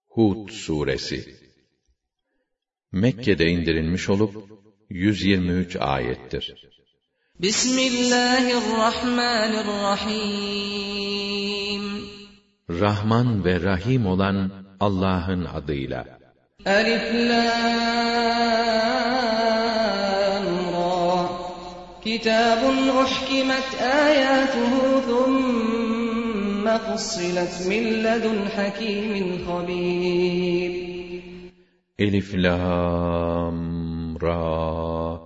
Hud suresi Mekke'de indirilmiş olup 123 ayettir. Bismillahirrahmanirrahim. Rahman ve Rahim olan Allah'ın adıyla. Elif Lam Ra. Kitabun uhkimet ayatuhu thumma fussilet min ledun hakimin habir. Elif Lam Ra.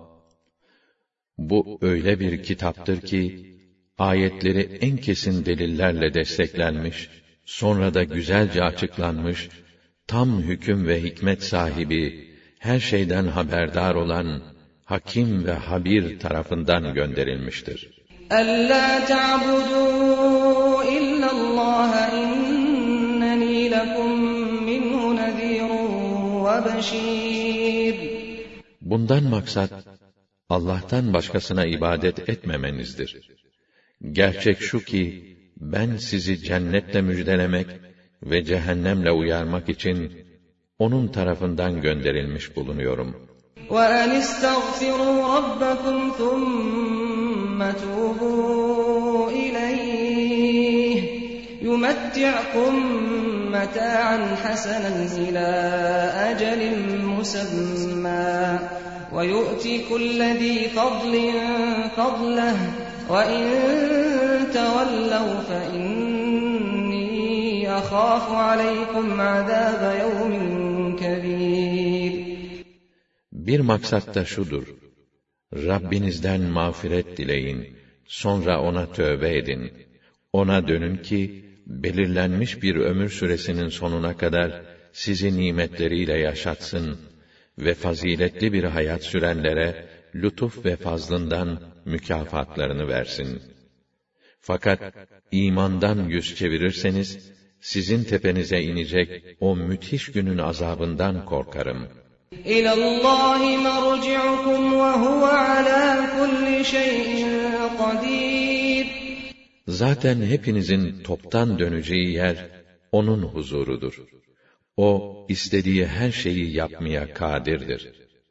Bu öyle bir kitaptır ki, ayetleri en kesin delillerle desteklenmiş, sonra da güzelce açıklanmış, tam hüküm ve hikmet sahibi, her şeyden haberdar olan, Hakim ve Habir tarafından gönderilmiştir. Ellâ ta'budû illallâhe innenî lekum minhu nezîrun ve beşîr. Bundan maksat, Allah'tan başkasına ibadet etmemenizdir. Gerçek şu ki, ben sizi cennetle müjdelemek ve cehennemle uyarmak için, onun tarafından gönderilmiş bulunuyorum. وَاَنِ اسْتَغْفِرُوا رَبَّكُمْ ثُمَّ تُوبُوا إِلَيْهِ يُمَتِّعْكُمْ مَتَاعًا حَسَنًا إِلَى أَجَلٍ مُّسَمًّى وَيُؤْتِ كُلَّ ذِي فَضْلٍ فَضْلَهُ وَإِن تَوَلَّوْا فَإِنِّي أَخَافُ عَلَيْكُمْ عَذَابَ يَوْمٍ كَبِيرٍ. Bir maksat da şudur: Rabbinizden mağfiret dileyin, sonra ona tövbe edin. Ona dönün ki, belirlenmiş bir ömür süresinin sonuna kadar sizi nimetleriyle yaşatsın ve faziletli bir hayat sürenlere lütuf ve fazlından mükafatlarını versin. Fakat imandan yüz çevirirseniz, sizin tepenize inecek o müthiş günün azabından korkarım. إِلَى اللّٰهِ مَرْجِعُكُمْ وَهُوَ عَلَى كُلِّ شَيْءٍ قَدِيرٌ. Zaten hepinizin toptan döneceği yer, onun huzurudur. O, istediği her şeyi yapmaya kadirdir.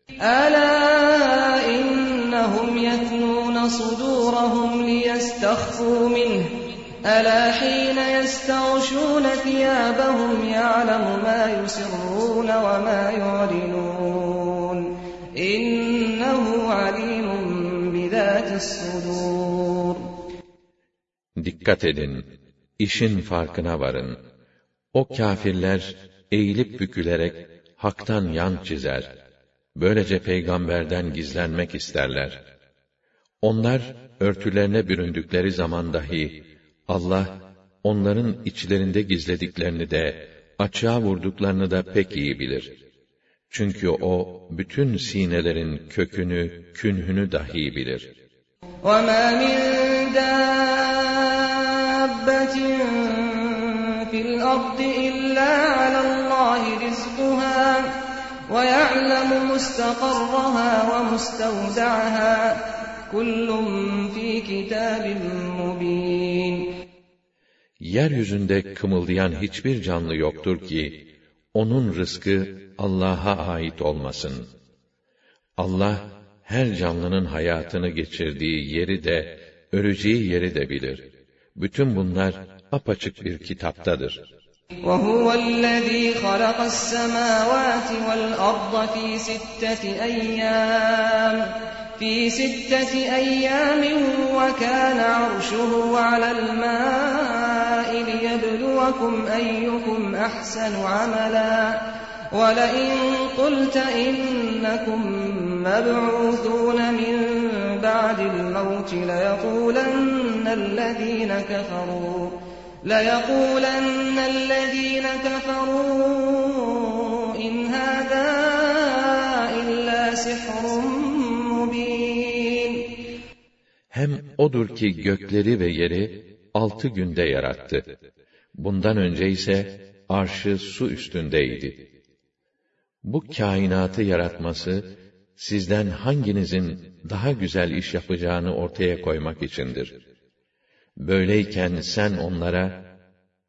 أَلَا إِنَّهُمْ يَثْنُونَ صُدُورَهُمْ لِيَسْتَخْفُوا مِنْهُ أَلَا حِينَ يَسْتَغْشُونَ ثِيَابَهُمْ يَعْلَمُ مَا يُسِرُّونَ وَمَا يُعْلِنُونَ إِنَّهُ عَلِيمٌ بِذَاتِ الصُّدُورِ. Dikkat edin, işin farkına varın. O kâfirler, eğilip bükülerek, haktan yan çizer. Böylece peygamberden gizlenmek isterler. Onlar, örtülerine büründükleri zaman dahi, Allah, onların içlerinde gizlediklerini de, açığa vurduklarını da pek iyi bilir. Çünkü O, bütün sinelerin kökünü, künhünü dahi bilir. وَمَا مِنْ دَابَّةٍ فِي الْأَرْضِ إِلَّا عَلَى اللّٰهِ رِزْقُهَا وَيَعْلَمُ مُسْتَقَرَّهَا وَمُسْتَوْدَعَهَا كُلٌّ فِي كِتَابٍ مُّبِينٍ. Yeryüzünde kımıldayan hiçbir canlı yoktur ki, onun rızkı Allah'a ait olmasın. Allah, her canlının hayatını geçirdiği yeri de, öleceği yeri de bilir. Bütün bunlar apaçık bir kitaptadır. وَهُوَ الَّذ۪ي خَلَقَ السَّمَاوَاتِ وَالْأَرْضَ فِي سِتَّةِ أَيَّامٍ وَكَانَ عَرْشُهُ عَلَى الْمَاءِ لِيَبْلُوَكُمْ أَيُّكُمْ أَحْسَنُ عَمَلًا وَلَئِن قُلْتَ إِنَّكُمْ مَبْعُوثُونَ مِنْ بَعْدِ الْمَوْتِ لَيَقُولَنَّ الَّذ۪ينَ كَفَرُوا إِنْ هَذَا إِلَّا سِحْرٌ مُّب۪ينٌ. Hem O'dur ki gökleri ve yeri 6 günde yarattı. Bundan önce ise arşı su üstündeydi. Bu kainatı yaratması, sizden hanginizin daha güzel iş yapacağını ortaya koymak içindir. Böyleyken sen onlara,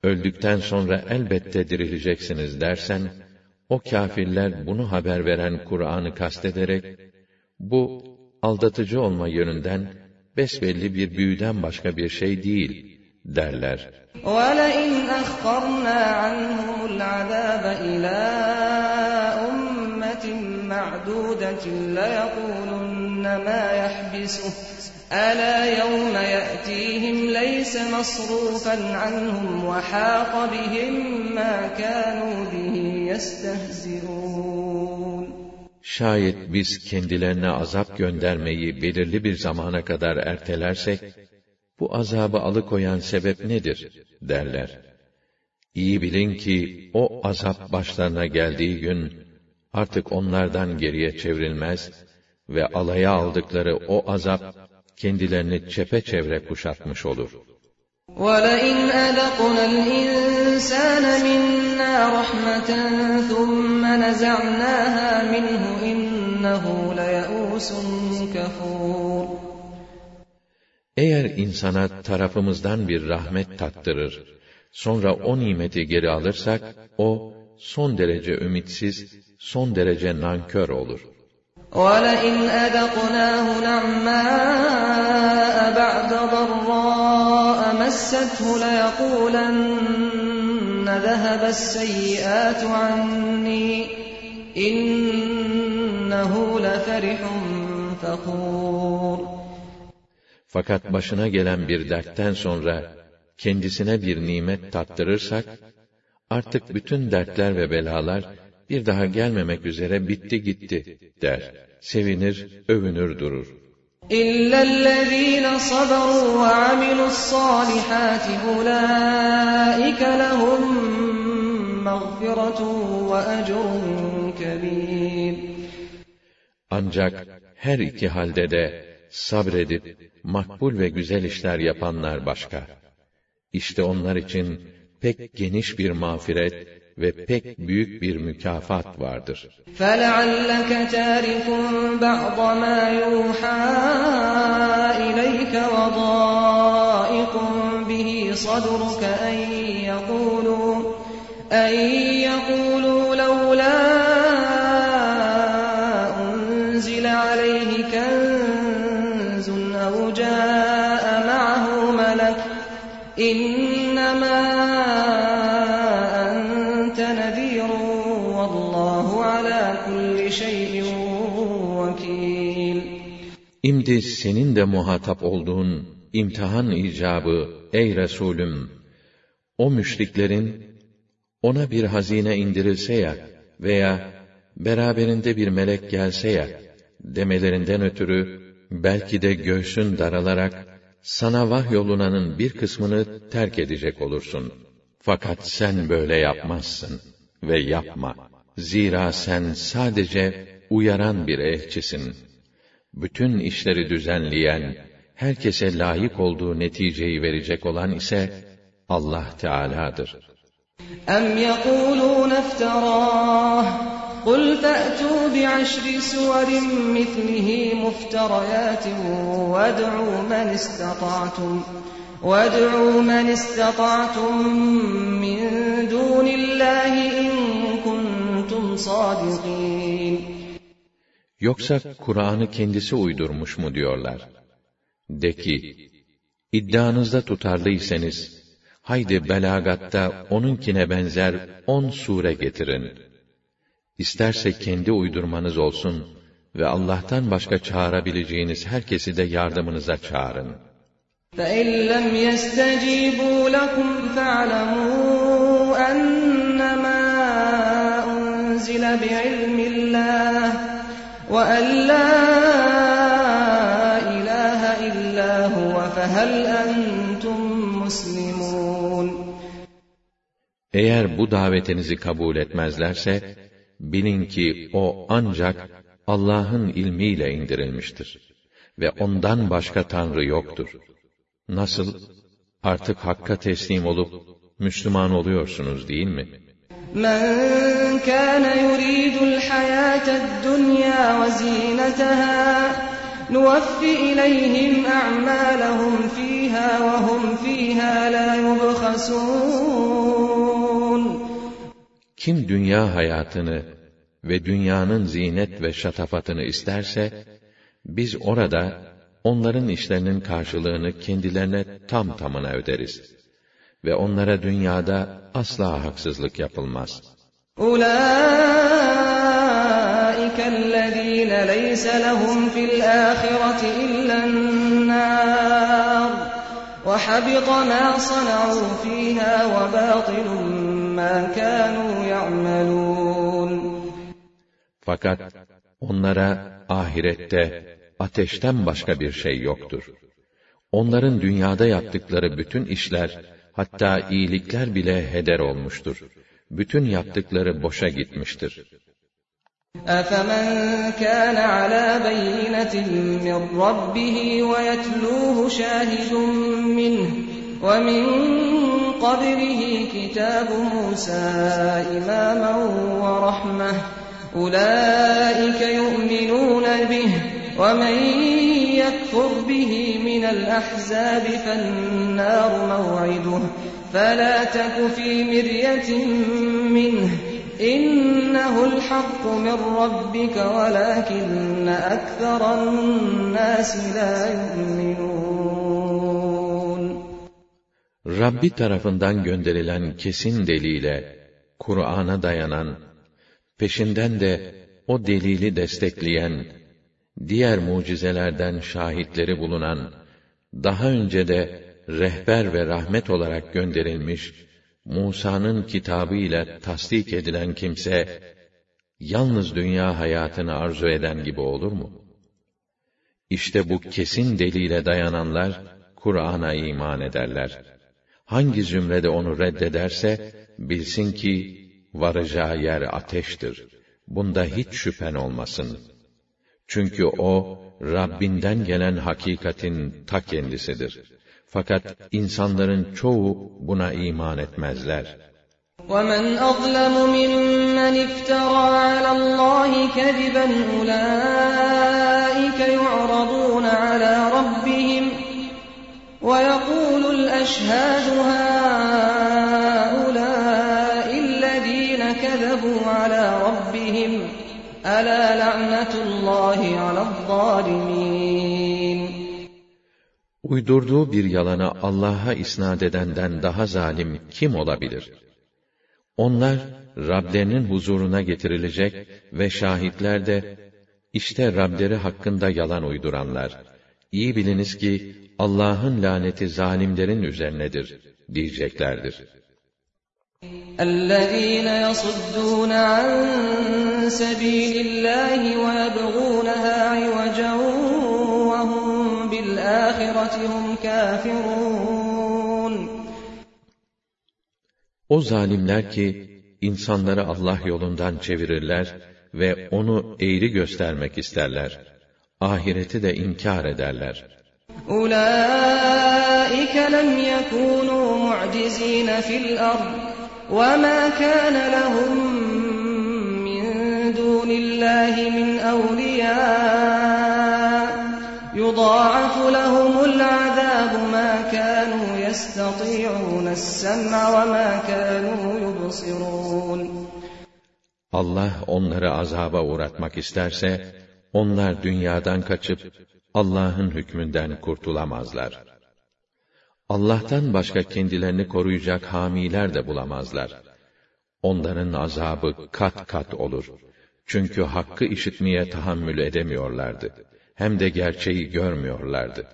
öldükten sonra elbette dirileceksiniz dersen, o kâfirler bunu haber veren Kur'an'ı kastederek, bu aldatıcı olma yönünden besbelli bir büyüden başka bir şey değil derler. وَلَئِنْ أَخَّرْنَا عَنْهُمُ الْعَذَابَ إِلَى أُمَّةٍ مَّعْدُودَةٍ لَيَقُولُنَّ مَا يَحْبِسُهُ أَلَا يَوْمَ يَأْتِيهِمْ لَيْسَ مَصْرُوفًا عَنْهُمْ وَحَاقَ بِهِم مَّا كَانُوا بِهِ يَسْتَهْزِئُونَ. Şayet biz kendilerine azap göndermeyi belirli bir zamana kadar ertelersek, bu azabı alıkoyan sebep nedir derler. İyi bilin ki o azap başlarına geldiği gün artık onlardan geriye çevrilmez ve alaya aldıkları o azap kendilerini çepeçevre kuşatmış olur. وَلَئِنْ أَذَقْنَا الْإِنسَانَ مِنَّا رَحْمَةً ثُمَّ نَزَعْنَاهَا مِنْهُ إِنَّهُ لَيَئُوسٌ كَفُورٌ. Eğer insana tarafımızdan bir rahmet tattırır, sonra o nimeti geri alırsak, o son derece ümitsiz, son derece nankör olur. وَلَئِنْ أَذَقْنَاهُ نَعْمَاءَ بَعْدَ ضَرَّاءَ مَسَّتْهُ لَيَقُولَنَّ ذَهَبَ السَّيِّئَاتُ عَنِّي إِنَّهُ لَفَرِحٌ فَخُورٌ. Fakat başına gelen bir dertten sonra kendisine bir nimet tattırırsak, artık bütün dertler ve belalar bir daha gelmemek üzere bitti gitti der. Sevinir, övünür durur. إِلَّا الَّذِينَ صَبَرُوا وَعَمِلُوا الصَّالِحَاتِ أُولَٰئِكَ لَهُم مَّغْفِرَةٌ وَأَجْرٌ كَبِيرٌ. Ancak her iki halde de sabredip makbul ve güzel işler yapanlar başka. İşte onlar için pek geniş bir mağfiret ve pek büyük bir mükafat vardır. فَلَعَلَّكَ تَارِكٌ بَعْضَ مَا يُوحَىٰ إِلَيْكَ وَضَائِقٌ بِهِ صَدْرُكَ أَن يَقُولُوا لَوْلَا أُنزِلَ عَلَيْهِ كَنزٌ أَوْ جَاءَ مَعَهُ مَلَكٌ إِنَّمَا أَنتَ نَذِيرٌ وَاللّٰهُ عَلَى كُلِّ شَيْءٍ وَكِيلٌ. İmdi senin de muhatap olduğun imtihan icabı ey Resulüm, o müşriklerin ona bir hazine indirilse ya veya beraberinde bir melek gelse ya demelerinden ötürü belki de göğsün daralarak sana vahyolunanın bir kısmını terk edecek olursun. Fakat sen böyle yapmazsın ve yapma. Zira sen sadece uyaran bir elçisin. Bütün işleri düzenleyen, herkese layık olduğu neticeyi verecek olan ise Allah Teala'dır. أَمْ يَقُولُونَ افْتَرَاهُ قُلْ فَأْتُوا بِعَشْرِ سُوَرٍ مِثْلِهِ مُفْتَرَيَاتٍ وَادْعُوا مَنِ اسْتَطَعْتُم مِّن دُونِ اللّٰهِ إِن كُنتُمْ صَادِقِينَ. Yoksa Kur'an'ı kendisi uydurmuş mu diyorlar? De ki, iddianızda tutarlıysanız, haydi belagatta onunkine benzer 10 sure getirin. İsterse kendi uydurmanız olsun ve Allah'tan başka çağırabileceğiniz herkesi de yardımınıza çağırın. فَإِنْ لَمْ يَسْتَجِيبُوا لَكُمْ فَاعْلَمُوا أَنَّمَا أُنْزِلَ بِعِلْمِ اللّٰهِ وَأَنْ لَا إِلَٰهَ إِلَّا هُوَ فَهَلْ أَنْتُمْ مُسْلِمُونَ. Eğer bu davetinizi kabul etmezlerse, bilin ki o ancak Allah'ın ilmiyle indirilmiştir ve ondan başka Tanrı yoktur. Nasıl? Artık Hakk'a teslim olup Müslüman oluyorsunuz değil mi? مَنْ كَانَ يُرِيدُ الْحَيَاةَ الدُّنْيَا وَزِينَتَهَا نُوَفِّ إِلَيْهِمْ أَعْمَالَهُمْ فِيهَا وَهُمْ فِيهَا لَا يُبْخَسُونَ. Kim dünya hayatını ve dünyanın zinet ve şatafatını isterse, biz orada onların işlerinin karşılığını kendilerine tam tamına öderiz. Ve onlara dünyada asla haksızlık yapılmaz. أُولَٰئِكَ الَّذ۪ينَ لَيْسَ لَهُمْ فِي الْآخِرَةِ إِلَّا النَّارُ وَحَبِطَ مَا صَنَعُوا فِيهَا وَبَاطِلٌ مَا كَانُوا يَعْمَلُونَ. Fakat onlara ahirette ateşten başka bir şey yoktur. Onların dünyada yaptıkları bütün işler, hatta iyilikler bile heder olmuştur. Bütün yaptıkları boşa gitmiştir. أَفَمَنْ كَانَ عَلَى بَيِّنَةٍ مِّنْ رَبِّهِ وَيَتْلُوهُ شَاهِدٌ مِّنْهُ وَمِنْ قَبْلِهِ كِتَابُ مُوسَى إِمَامًا وَرَحْمَةً أُولَٰئِكَ يُؤْمِنُونَ بِهِ وَمَنْ يَكْفُرْ بِهِ مِنَ الْأَحْزَابِ فَالنَّارُ مَوْعِدُهُ فَلَا تَكُ فِي مِرْيَةٍ مِّنْهُ إِنَّهُ الْحَقُّ مِنْ رَبِّكَ وَلَكِنَّ أَكْثَرَ النَّاسِ لَا يُؤْمِنُونَ. Rabbi tarafından gönderilen kesin delile, Kur'an'a dayanan, peşinden de o delili destekleyen, diğer mucizelerden şahitleri bulunan, daha önce de rehber ve rahmet olarak gönderilmiş, Musa'nın kitabı ile tasdik edilen kimse, yalnız dünya hayatını arzu eden gibi olur mu? İşte bu kesin delile dayananlar, Kur'an'a iman ederler. Hangi zümrede onu reddederse, bilsin ki, varacağı yer ateştir. Bunda hiç şüphen olmasın. Çünkü o, Rabbinden gelen hakikatin ta kendisidir. Fakat insanların çoğu buna iman etmezler. وَمَنْ أَظْلَمُ مِمَّنِ افْتَرَى عَلَى اللّٰهِ كَذِبًا أُولَٰئِكَ يُعْرَضُونَ عَلَى رَبِّهِمْ وَيَقُولُ الْأَشْهَادُ هَٰؤُلَاءِ الَّذ۪ينَ كَذَبُوا عَلَى رَبِّهِمْ أَلَا لَعْنَةُ اللّٰهِ عَلَى الظَّالِمِينَ. Uydurduğu bir yalanı Allah'a isnad edenden daha zalim kim olabilir? Onlar, Rablerinin huzuruna getirilecek ve şahitler de, işte Rableri hakkında yalan uyduranlar. İyi biliniz ki, Allah'ın laneti zalimlerin üzerinedir, diyeceklerdir. اَلَّذ۪ينَ يَصُدُّونَ عَنْ سَب۪يلِ اللّٰهِ وَيَبْغُونَهَا عِوَجًا وَهُمْ بِالْآخِرَةِ هُمْ كَافِرُونَ. O zalimler ki, insanları Allah yolundan çevirirler ve onu eğri göstermek isterler. Ahireti de inkar ederler. أُولَٰئِكَ لَمْ يَكُونُوا مُعْجِزِينَ فِي الْأَرْضِ وَمَا كَانَ لَهُم مِّن دُونِ اللّٰهِ مِنْ أَوْلِيَاءَ يُضَاعَفُ لَهُمُ الْعَذَابُ مَا كَانُوا يَسْتَطِيعُونَ السَّمْعَ وَمَا كَانُوا يُبْصِرُونَ. Allah onları azaba uğratmak isterse, onlar dünyadan kaçıp, Allah'ın hükmünden kurtulamazlar. Allah'tan başka kendilerini koruyacak hamiler de bulamazlar. Onların azabı kat kat olur. Çünkü hakkı işitmeye tahammül edemiyorlardı. Hem de gerçeği görmüyorlardı.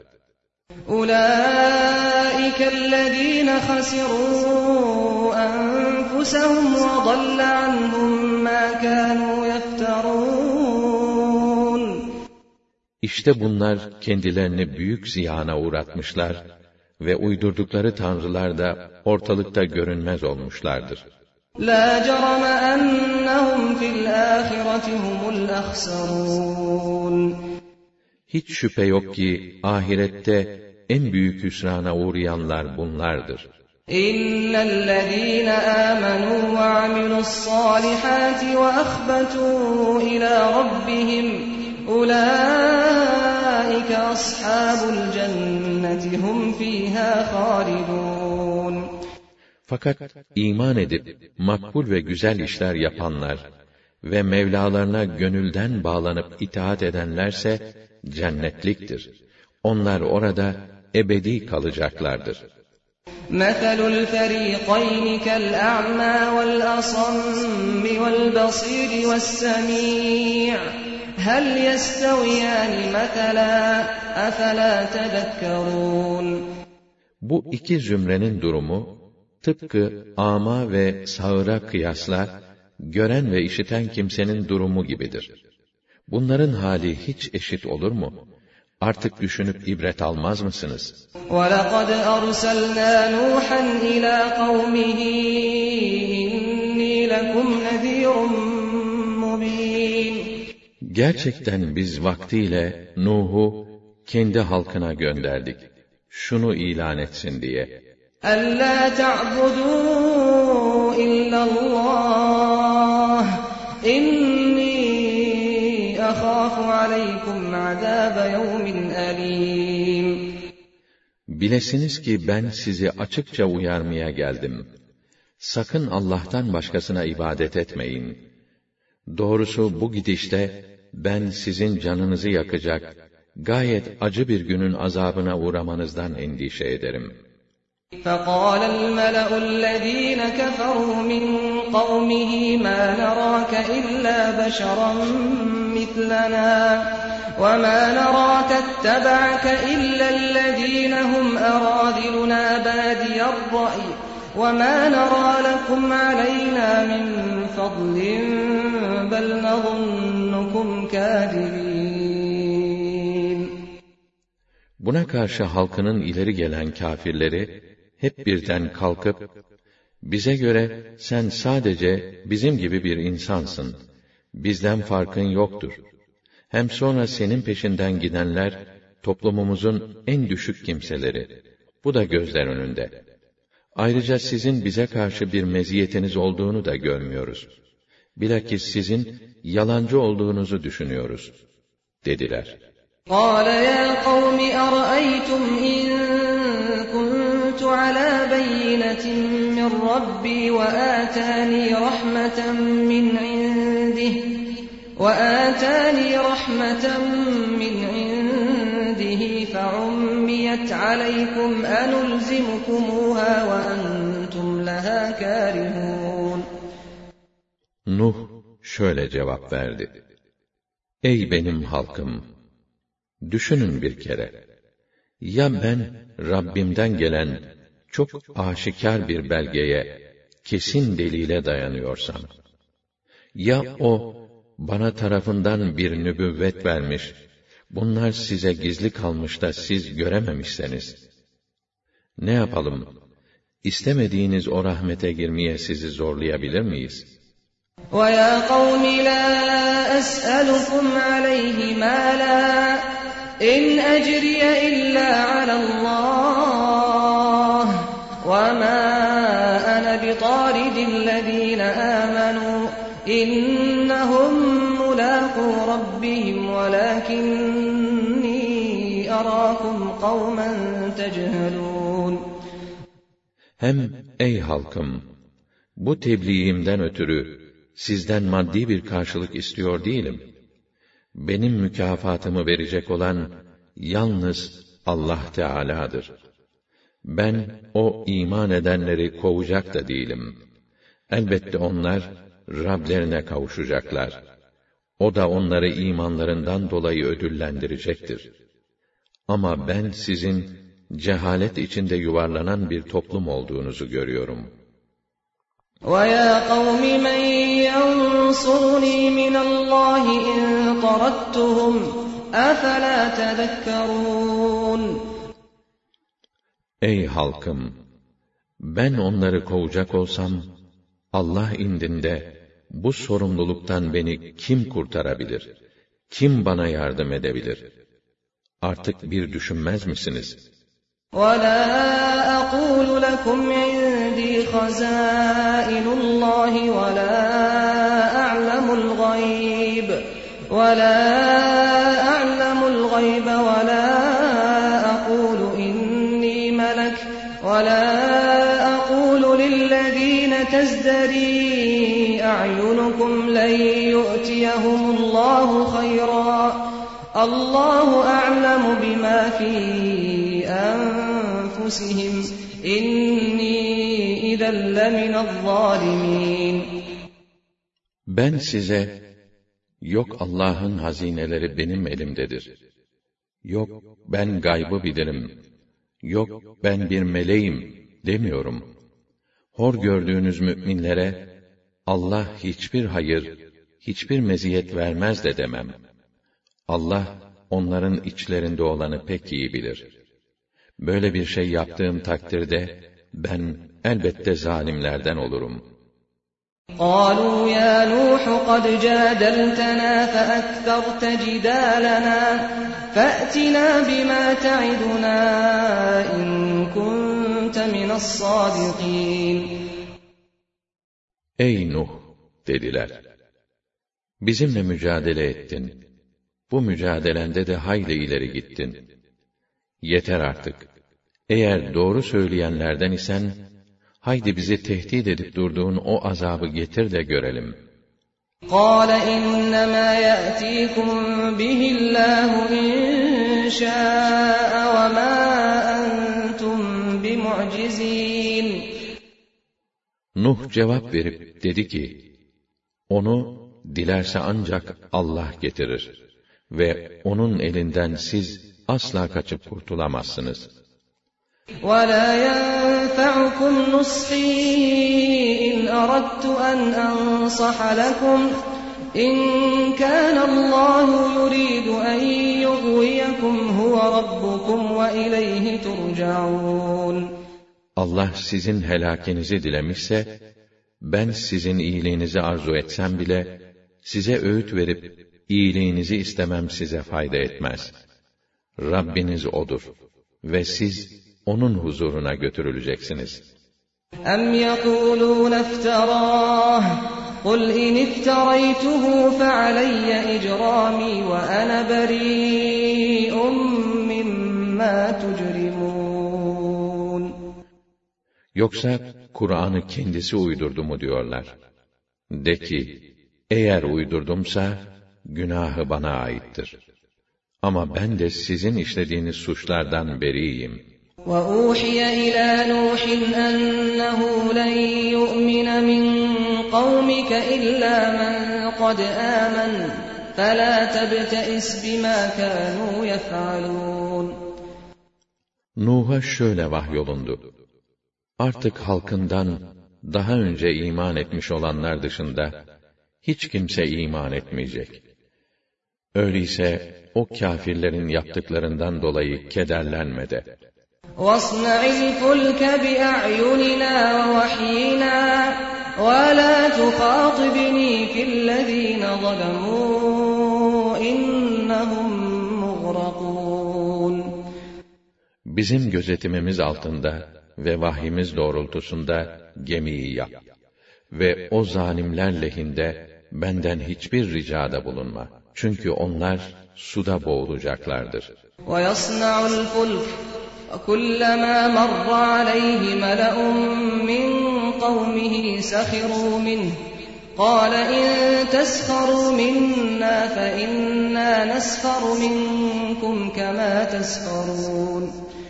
أُولَٰئِكَ الَّذ۪ينَ خَسِرُوا أَنفُسَهُمْ وَضَلَّ عَنْهُمْ مَا كَانُوا يَفْتَرُونَ. İşte bunlar kendilerini büyük ziyana uğratmışlar ve uydurdukları tanrılar da ortalıkta görünmez olmuşlardır. لَا جَرَمَ أَنَّهُمْ فِي الْآخِرَةِ هُمُ الْأَخْسَرُونَ. Hiç şüphe yok ki ahirette en büyük hüsrana uğrayanlar bunlardır. إِنَّ الَّذ۪ينَ آمَنُوا وَعَمِلُوا الصَّالِحَاتِ وَأَخْبَتُوا إِلَى رَبِّهِمْ أُولَٰئِكَ أَصْحَابُ الْجَنَّةِ هُمْ فِيهَا خَالِدُونَ. Fakat iman edip makbul ve güzel işler yapanlar ve Mevlalarına gönülden bağlanıp itaat edenlerse cennetliktir. Onlar orada ebedi kalacaklardır. مَثَلُ الْفَرِيقَيْنِ كَالْأَعْمَى وَالْأَصَمِّ وَالْبَصِيرِ وَالسَّمِيعِ هَلْ يَسْتَوِيَانِ مَثَلًا أَفَلَا تَذَكَّرُونَ. Bu iki zümrenin durumu tıpkı âmâ ve sağıra kıyasla gören ve işiten kimsenin durumu gibidir. Bunların hali hiç eşit olur mu? Artık düşünüp ibret almaz mısınız? وَلَقَدْ أَرْسَلْنَا نُوحًا إِلَى قَوْمِهِ إِنِّي لَكُمْ نَذِيرٌ مُّبِينٌ. Gerçekten biz vaktiyle Nuh'u kendi halkına gönderdik. Şunu ilan etsin diye. أَلَّا تَعْبُدُوا إِلَّا اللّٰهَ إِنِّي أَخَافُ عَلَيْكُمْ عَذَابَ يَوْمٍ أَلِيمٍ. Bilesiniz ki ben sizi açıkça uyarmaya geldim. Sakın Allah'tan başkasına ibadet etmeyin. Doğrusu bu gidişte ben sizin canınızı yakacak, gayet acı bir günün azabına uğramanızdan endişe ederim. فَقَالَ الْمَلَأُ الَّذ۪ينَ كَفَرُوا مِنْ قَوْمِهِ مَا نَرَاكَ إِلَّا بَشَرًا مِثْلَنَا وَمَا نَرَاكَ اتَّبَعَكَ إِلَّا الَّذ۪ينَ هُمْ أَرَاذِلُنَا بَادِيَ الرَّأْيِ وَمَا نَرَى لَكُمْ عَلَيْنَا مِنْ فَضْلٍ بَلْ نَظُنُّكُمْ كَاذِبِينَ. Buna karşı halkının ileri gelen kâfirleri hep birden kalkıp, bize göre sen sadece bizim gibi bir insansın, bizden farkın yoktur. Hem sonra senin peşinden gidenler, toplumumuzun en düşük kimseleri. Bu da gözler önünde. Ayrıca sizin bize karşı bir meziyetiniz olduğunu da görmüyoruz. Bilakis sizin yalancı olduğunuzu düşünüyoruz, dediler. قَالَ يَا قَوْمِ أَرَأَيْتُمْ إِن كُنتُ عَلَى بَيِّنَةٍ مِّن رَّبِّي وَآتَانِي رَحْمَةً مِّنْ عِندِهِ فَعُمِّيَتْ عَلَيْكُمْ أَنُلْزِمُكُمُوهَا وَأَنْتُمْ لَهَا كَارِهُونَ. Nuh şöyle cevap verdi. Ey benim halkım! Düşünün bir kere. Ya ben Rabbimden gelen çok aşikar bir belgeye, kesin delile dayanıyorsam, ya o bana tarafından bir nübüvvet vermiş, bunlar size gizli kalmış da siz görememişseniz, ne yapalım? İstemediğiniz o rahmete girmeye sizi zorlayabilir miyiz? وَيَا قَوْمِ لَا أَسْأَلُكُمْ عَلَيْهِ مَالًا إِنْ أَجْرِيَ إِلَّا عَلَى اللّٰهِ وَمَا أَنَا بِطَارِدِ الَّذ۪ينَ آمَنُوا إِنَّهُمْ مُلَاقُو رَبِّهِمْ وَلَكِنِّي أَرَاكُمْ قَوْمًا تَجْهَلُونَ. Hem ey halkım! Bu tebliğimden ötürü sizden maddi bir karşılık istiyor değilim. Benim mükafatımı verecek olan yalnız Allah Teâlâ'dır. Ben o iman edenleri kovacak da değilim. Elbette onlar Rablerine kavuşacaklar. O da onları imanlarından dolayı ödüllendirecektir. Ama ben sizin cehalet içinde yuvarlanan bir toplum olduğunuzu görüyorum. وَيَا قَوْمِ مَنْ يَنْصُرُنِي مِنَ اللّٰهِ إِنْ طَرَدتُّهُمْ أَفَلَا تَذَكَّرُونَ. Ey halkım! Ben onları kovacak olsam, Allah indinde bu sorumluluktan beni kim kurtarabilir? Kim bana yardım edebilir? Artık bir düşünmez misiniz? وَلَا أَقُولُ لَكُمْ عِندِي خَزَائِنُ اللّٰهِ وَلَا أَعْلَمُ الْغَيْبَ وَلَا يعدكم لن يؤتيهم الله خيرا الله أعلم بما في أنفسهم إني إذا لمن الظالمين. Ben size, yok Allah'ın hazineleri benim elimdedir, yok ben gaybı bilirim, yok ben bir meleğim demiyorum. Hor gördüğünüz müminlere Allah hiçbir hayır, hiçbir meziyet vermez de demem. Allah onların içlerinde olanı pek iyi bilir. Böyle bir şey yaptığım takdirde ben elbette zalimlerden olurum. قالوا يا نوح قد جادلتنا فأكثرت جدالنا فأتنا بما تعدنا إن كنت من الصادقين. Ey Nuh dediler, bizimle mücadele ettin, bu mücadelende de hayli ileri gittin. Yeter artık, eğer doğru söyleyenlerden isen, haydi bizi tehdit edip durduğun o azabı getir de görelim. قَالَ إِنَّمَا يَأْتِيكُمْ بِهِ اللّٰهُ إِنْ شَاءَ وَمَا أَنْتُمْ بِمُعْجِزِينَ. Nuh cevap verip dedi ki, onu dilerse ancak Allah getirir ve onun elinden siz asla kaçıp kurtulamazsınız. وَلَا يَنْفَعُكُمْ نُصْحِي إِنْ أَرَدْتُ أَنْ أَنْصَحَ لَكُمْ إِنْ كَانَ اللّٰهُ يُرِيدُ أَنْ يُغْوِيَكُمْ هُوَ رَبُّكُمْ وَإِلَيْهِ تُرْجَعُونَ. Allah sizin helakinizi dilemişse, ben sizin iyiliğinizi arzu etsem bile, size öğüt verip iyiliğinizi istemem size fayda etmez. Rabbiniz O'dur ve siz onun huzuruna götürüleceksiniz. اَمْ يَقُولُونَ افْتَرَاهُ قُلْ اِنِ افْتَرَيْتُهُ فَعَلَيَّ إِجْرَامِي وَأَنَا بَرِيءٌ مِّمَّا تُجْرِمُونَ. Yoksa Kur'an'ı kendisi uydurdu mu diyorlar. De ki, eğer uydurdumsa günahı bana aittir. Ama ben de sizin işlediğiniz suçlardan beriyim. وَأُوحِيَ إِلَى نُوحٍ أَنَّهُ لَنْ يُؤْمِنَ مِنْ قَوْمِكَ إِلَّا مَنْ قَدْ آمَنَ فَلَا تَبْتَئِسْ بِمَا كَانُوا يَفْعَلُونَ. Nuh'a şöyle vahyolundu. Artık halkından daha önce iman etmiş olanlar dışında hiç kimse iman etmeyecek. Öyleyse o kâfirlerin yaptıklarından dolayı kederlenme de. وَاصْنَعِ الْفُلْكَ بِأَعْيُنِنَا وَوَحْيِنَا وَلَا تُخَاطِبْنِي فِي الَّذِينَ ظَلَمُوا إِنَّهُمْ مُغْرَقُونَ. Bizim gözetimimiz altında ve vahyimiz doğrultusunda gemiyi yap ve o zalimler lehinde benden hiçbir ricada bulunma. Çünkü onlar suda boğulacaklardır. وَيَصْنَعُ الْفُلْكَ وَكُلَّمَا مَرَّ عَلَيْهِ مَلَأٌ مِّن قَوْمِهِ سَخِرُوا مِنْهُ قَالَ إِن تَسْخَرُوا مِنَّا فَإِنَّا نَسْخَرُ مِنكُمْ كَمَا تَسْخَرُونَ.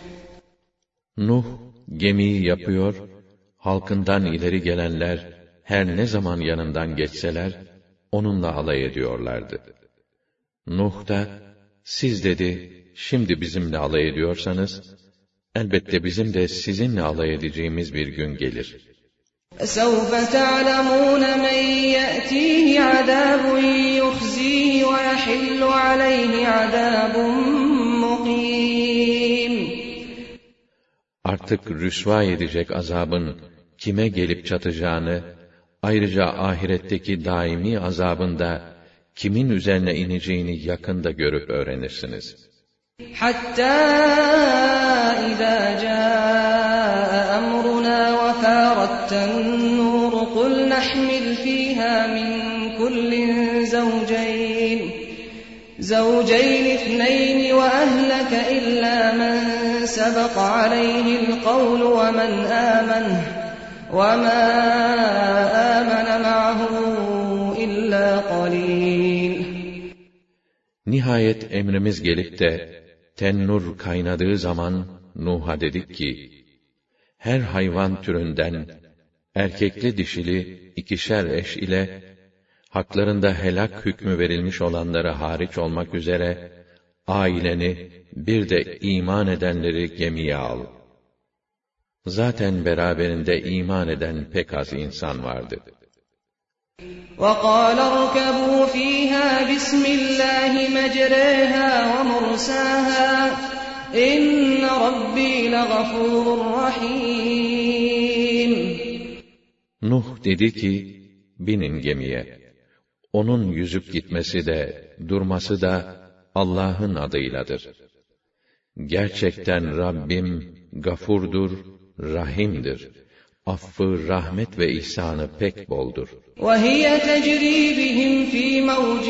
Nuh gemiyi yapıyor, halkından ileri gelenler her ne zaman yanından geçseler onunla alay ediyorlardı. Nuh da, siz dedi, şimdi bizimle alay ediyorsanız, elbette bizim de sizinle alay edeceğimiz bir gün gelir. سَوْفَ تَعْلَمُونَ مَنْ يَأْتِيهِ عَذَابٌ يُخْزِيهِ وَيَحِلُّ عَلَيْهِ عَذَابٌ مُقِيمٌ. Artık rüsva edecek azabın kime gelip çatacağını, ayrıca ahiretteki daimi azabında kimin üzerine ineceğini yakında görüp öğrenirsiniz. حَتَّى إِذَا جَاءَ أَمْرُنَا وَفَارَتِ النُّورُ قُلْ نَحْمِلُ فِيهَا مِنْ كُلٍّ زَوْجَيْنِ اثْنَيْنِ وَأَهْلَكَ إِلَّا مَنْ سَبَقَ عَلَيْهِ الْقَوْلُ وَمَنْ آمَنَ وَمَا آمَنَ مَعَهُ إِلَّا قَلِيلٌ. Nihayet emrimiz gelip de tennur kaynadığı zaman Nuh'a dedik ki, her hayvan türünden erkekli dişili 2'şer eş ile haklarında helak hükmü verilmiş olanları hariç olmak üzere aileni bir de iman edenleri gemiye al. Zaten beraberinde iman eden pek az insan vardı. وَقَالَ ارْكَبُوا فِيهَا بِسْمِ اللّٰهِ مَجْرَاهَا وَمُرْسَاهَا إِنَّ رَبِّي لَغَفُورٌ رَحِيمٌ. Nuh dedi ki, binin gemiye. Onun yüzüp gitmesi de, durması da Allah'ın adıyladır. Gerçekten Rabbim gafurdur, rahimdir. Affı, rahmet ve ihsanı pek boldur. وَهِيَ تَجْرِي بِهِمْ فِي مَوْجٍ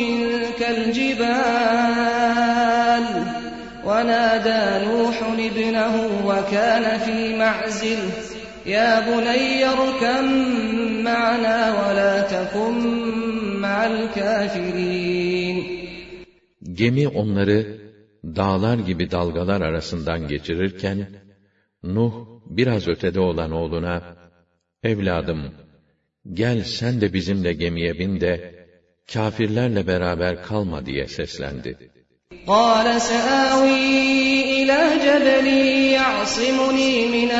كَالْجِبَالِ وَنَادَى نُوحٌ ابْنَهُ وَكَانَ فِي مَعْزِلٍ يَا بُنَيَّ ارْكَبْ مَعَنَا وَلَا تَكُن مَّعَ الْكَافِرِينَ. Gemi onları dağlar gibi dalgalar arasından geçirirken, Nuh biraz ötede olan oğluna, evladım, gel sen de bizimle gemiye bin de, kâfirlerle beraber kalma diye seslendi. قَالَ سَآوِي إِلَى جَبَلٍ يَعْصِمُنِي مِنَ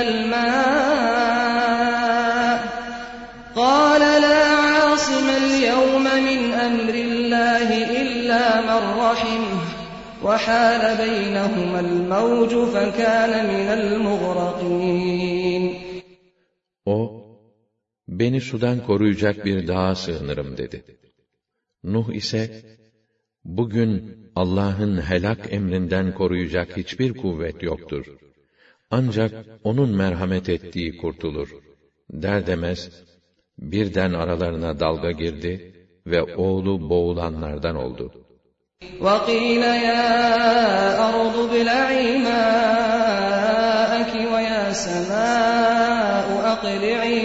الْمَاءِ قَالَ لَا عَاصِمَ الْيَوْمَ مِنْ أَمْرِ اللّٰهِ إِلَّا مَنْ رَحِمَهُ وَحَالَ بَيْنَهُمَا الْمَوْجُ فَكَانَ مِنَ الْمُغْرَقِينَ. O, beni sudan koruyacak bir dağa sığınırım dedi. Nuh ise, bugün Allah'ın helak emrinden koruyacak hiçbir kuvvet yoktur. Ancak onun merhamet ettiği kurtulur. Der demez, birden aralarına dalga girdi ve oğlu boğulanlardan oldu. وَقِيلَ يَا أَرْضُ ابْلَعِي مَاءَكِ وَيَا سَمَاءُ أَقْلِعِي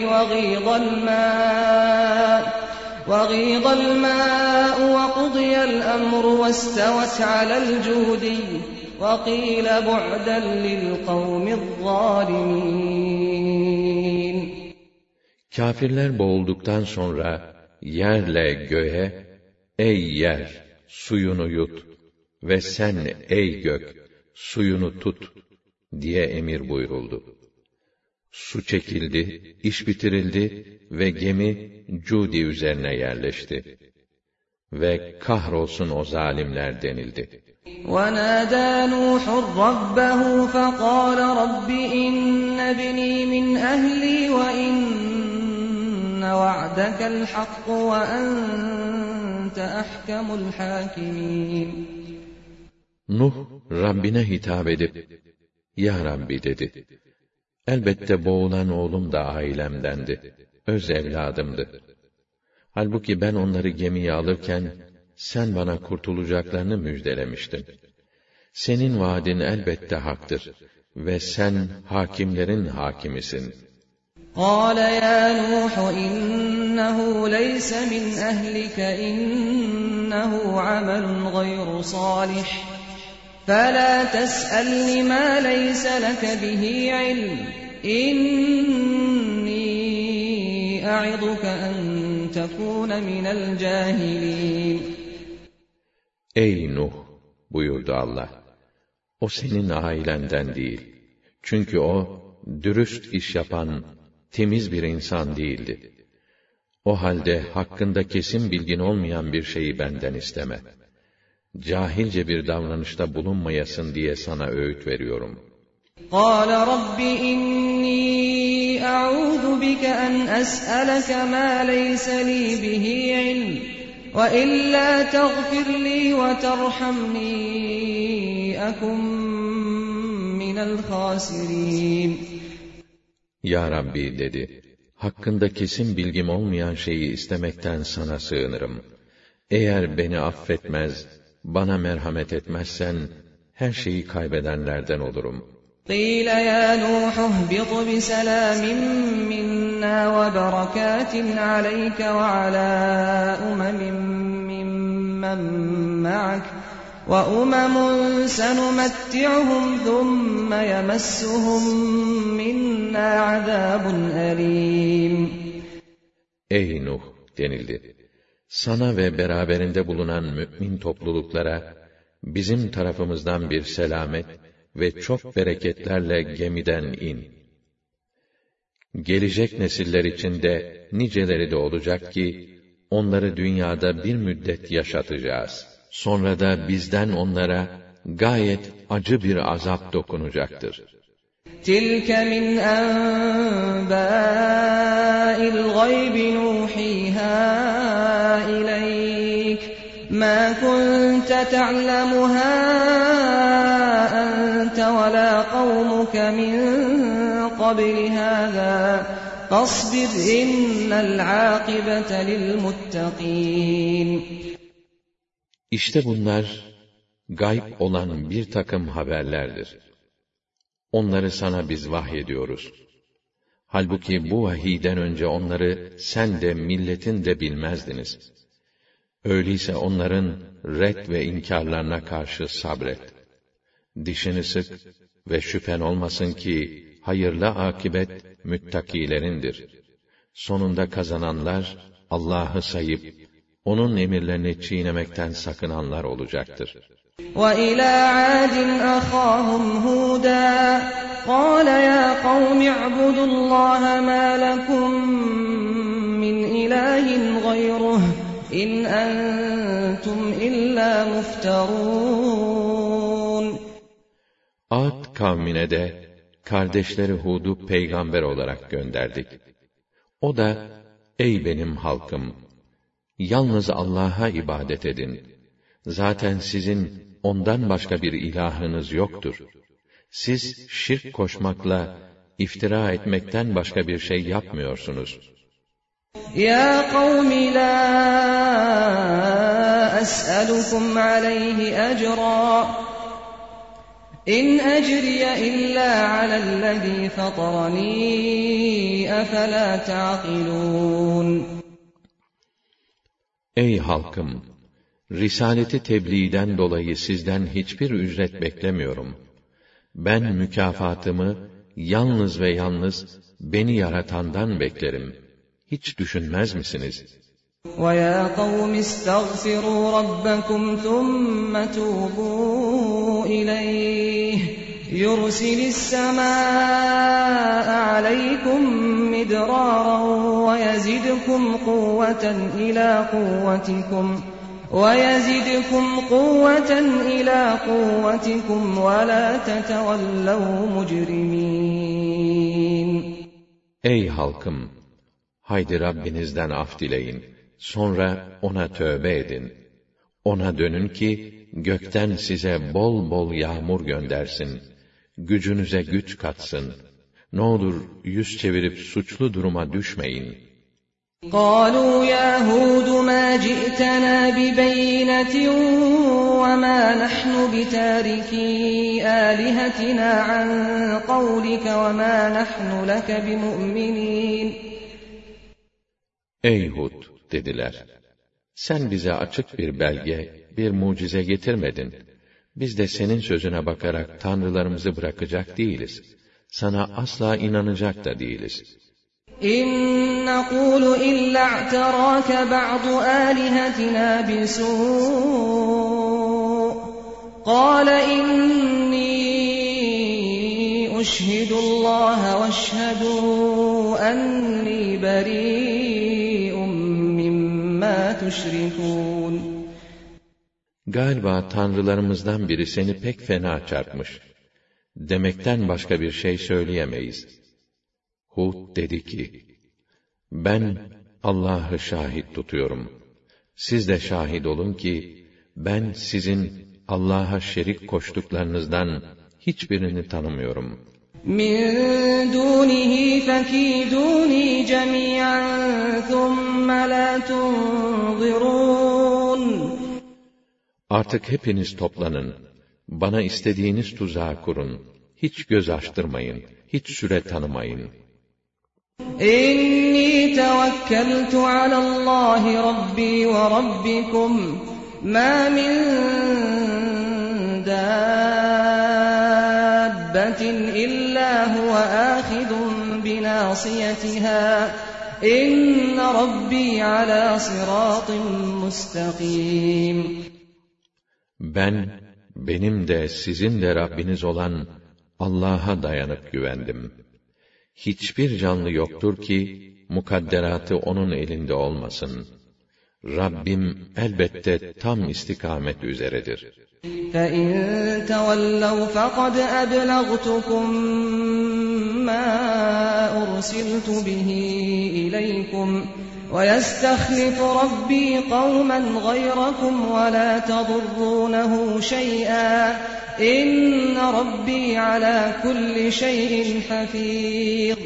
وَغِيضَ الْمَاءُ وَقُضِيَ الْأَمْرُ وَاسْتَوَتْ عَلَى الْجُودِيِّ وَقِيلَ بُعْدًا لِلْقَوْمِ الظَّالِمِينَ. Kâfirler boğulduktan sonra yerle göğe, ey yer, suyunu yut ve sen ey gök, suyunu tut diye emir buyuruldu. Su çekildi, iş bitirildi ve gemi Cudi üzerine yerleşti. Ve kahrolsun o zalimler denildi. وَنَادَى نُوحٌ رَبَّهُ فَقَالَ رَبِّ إِنَّ ابْنِي مِنْ أَهْلِي وَإِنَّ وَعْدَكَ الْحَقُّ وَأَنْتَ أَحْكَمُ الْحَاكِمِينَ. Nuh Rabbine hitap edip, Ya Rabbi dedi, elbette boğulan oğlum da ailemdendi, öz evladımdı. Halbuki ben onları gemiye alırken, sen bana kurtulacaklarını müjdelemiştin. Senin vaadin elbette haktır ve sen hakimlerin hakimisin. قَالَ يَا نُوحُ إِنَّهُ لَيْسَ مِنْ أَهْلِكَ إِنَّهُ عَمَلٌ غَيْرُ صَالِحٍ فَلَا تَسْأَلْنِ مَا لَيْسَ لَكَ بِهِ عِلْمٌ إِنِّي أَعِظُكَ أَنْ تَكُونَ مِنَ الْجَاهِلِينَ. Ey Nuh, buyurdu Allah, o senin ailenden değil. Çünkü o, dürüst iş yapan, temiz bir insan değildi. O halde hakkında kesin bilgin olmayan bir şeyi benden isteme. Cahilce bir davranışta bulunmayasın diye sana öğüt veriyorum. قَالَ رَبِّ إِنِّي أَعُوذُ بِكَ أَنْ أَسْأَلَكَ مَا لَيْسَ لِي بِهِ عِلْمٌ وَإِلَّا تَغْفِرْ لِي وَتَرْحَمْنِي أَكُنْ مِنَ الْخَاسِرِينَ. Ya Rabbi dedi, hakkında kesin bilgim olmayan şeyi istemekten sana sığınırım. Eğer beni affetmez, bana merhamet etmezsen, her şeyi kaybedenlerden olurum. قِيلَ يَا نُوحُ اهْبِطْ بِسَلَامٍ مِّنَّا وَبَرَكَاتٍ عَلَيْكَ وَعَلَىٰ أُمَمٍ مَّن مَّعَكَ وَأُمَمٌ سَنُمَتِّعُهُمْ ثُمَّ يَمَسُّهُم مِّنَّا عَذَابٌ أَلِيمٌ. Ey Nuh denildi. Sana ve beraberinde bulunan mümin topluluklara bizim tarafımızdan bir selamet ve çok bereketlerle gemiden in. Gelecek nesiller içinde niceleri de olacak ki onları dünyada bir müddet yaşatacağız. Sonra da bizden onlara gayet acı bir azap dokunacaktır. تِلْكَ مِنْ أَنْبَاءِ الْغَيْبِ نُوحِيهَا إِلَيْكَ مَا كُنْتَ تَعْلَمُهَا أَنْتَ وَلَا قَوْمُكَ مِنْ قَبْلِ هَذَا فَاصْبِرْ إِنَّ الْعَاقِبَةَ لِلْمُتَّقِينَ. İşte bunlar gayb olan bir takım haberlerdir. Onları sana biz vahyediyoruz. Halbuki bu vahiyden önce onları sen de milletin de bilmezdiniz. Öyleyse onların ret ve inkarlarına karşı sabret. Dişini sık ve şüphen olmasın ki hayırlı akibet müttakilerindir. Sonunda kazananlar Allah'ı sayıp onun emirlerini çiğnemekten sakınanlar olacaktır. وَإِلَى عَادٍ أَخَاهُمْ هُودًا قَالَ يَا قَوْمِ اعْبُدُوا اللَّهَ مَا لَكُمْ مِنْ إِلَٰهٍ غَيْرُهُ إِنْ أَنْتُمْ إِلَّا مُفْتَرُونَ. Ad kavmine de kardeşleri Hud'u peygamber olarak gönderdik. O da, ey benim halkım! Yalnız Allah'a ibadet edin. Zaten sizin ondan başka bir ilahınız yoktur. Siz şirk koşmakla, iftira etmekten başka bir şey yapmıyorsunuz. Ya kavmi la es'alukum aleyhi ecra. İn ecriye illa alellezî fatarani efela ta'qilûn. Ey halkım! Risaleti tebliğden dolayı sizden hiçbir ücret beklemiyorum. Ben mükafatımı yalnız ve yalnız beni yaratandan beklerim. Hiç düşünmez misiniz? وَيَا قَوْمِ اسْتَغْفِرُوا رَبَّكُمْ ثُمَّ تُوبُوا إِلَيْهِ يُرْسِلِ السَّمَاءَ عَلَيْكُمْ مِدْرَارًا وَيَزِدْكُمْ قُوَّةً إِلَى قُوَّتِكُمْ وَلَا تَتَوَلَّوْا مُجْرِمِينَ. Ey halkım! Haydi Rabbinizden af dileyin. Sonra ona tövbe edin. Ona dönün ki gökten size bol bol yağmur göndersin. Gücünüze güç katsın. Ne olur yüz çevirip suçlu duruma düşmeyin. قَالُوا يَا هُودُ مَا جِئْتَنَا بِبَيِّنَةٍ وَمَا نَحْنُ بِتَارِكِي آلِهَتِنَا عَنْ قَوْلِكَ وَمَا نَحْنُ لَكَ بِمُؤْمِنِينَ. Ey Hud dediler. Sen bize açık bir belge, bir mucize getirmedin. Biz de senin sözüne bakarak tanrılarımızı bırakacak değiliz. Sana asla inanacak da değiliz. İn naqulu illa i'taraka ba'du alihatina bisu' qala inni ushhidullaha veşhedû enni beri'un mimma tuşrikûn. Galiba tanrılarımızdan biri seni pek fena çarpmış. Demekten başka bir şey söyleyemeyiz. Hud dedi ki, ben Allah'ı şahit tutuyorum. Siz de şahit olun ki, ben sizin Allah'a şerik koştuklarınızdan hiçbirini tanımıyorum. Min dunihi fekiduni cemi'an thumma la tunzirun. Artık hepiniz toplanın. Bana istediğiniz tuzağı kurun. Hiç göz açtırmayın. Hiç süre tanımayın. İnni tevekkeltu alallahi rabbi ve rabbikum مَا مِنْ دَابَّةٍ إِلَّا هُوَ آخِذٌ بِنَاصِيَتِهَا إِنَّ رَبِّي عَلَى صِرَاطٍ مُسْتَقِيمٍ. Benim de sizin de Rabbiniz olan Allah'a dayanıp güvendim. Hiçbir canlı yoktur ki mukadderatı onun elinde olmasın. Rabbim elbette tam istikamet üzeredir. فَاِنْ تَوَلَّوْا فَقَدْ أَبْلَغْتُكُمْ مَا أُرْسِلْتُ بِهِ إِلَيْكُمْ وَيَسْتَخْلِفُ رَبِّي قَوْمًا غَيْرَكُمْ وَلَا تَضُرُّونَهُ شَيْئًا إِنَّ رَبِّي عَلَى كُلِّ شَيْءٍ حَفِيظٌ.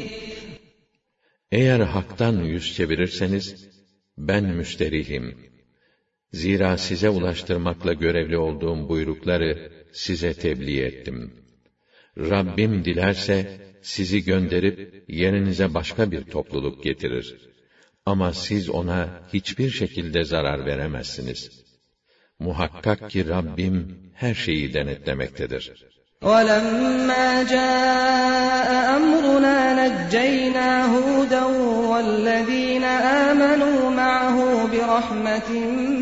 Eğer haktan yüz çevirirseniz, ben müsterihim. Zira size ulaştırmakla görevli olduğum buyrukları size tebliğ ettim. Rabbim dilerse, sizi gönderip yerinize başka bir topluluk getirir. Ama siz ona hiçbir şekilde zarar veremezsiniz. Muhakkak ki Rabbim her şeyi denetlemektedir. وَلَمَّا جَاءَ أَمْرُنَا نَجَّيْنَا هُودًا وَالَّذِينَ آمَنُوا مَعَهُ بِرَحْمَةٍ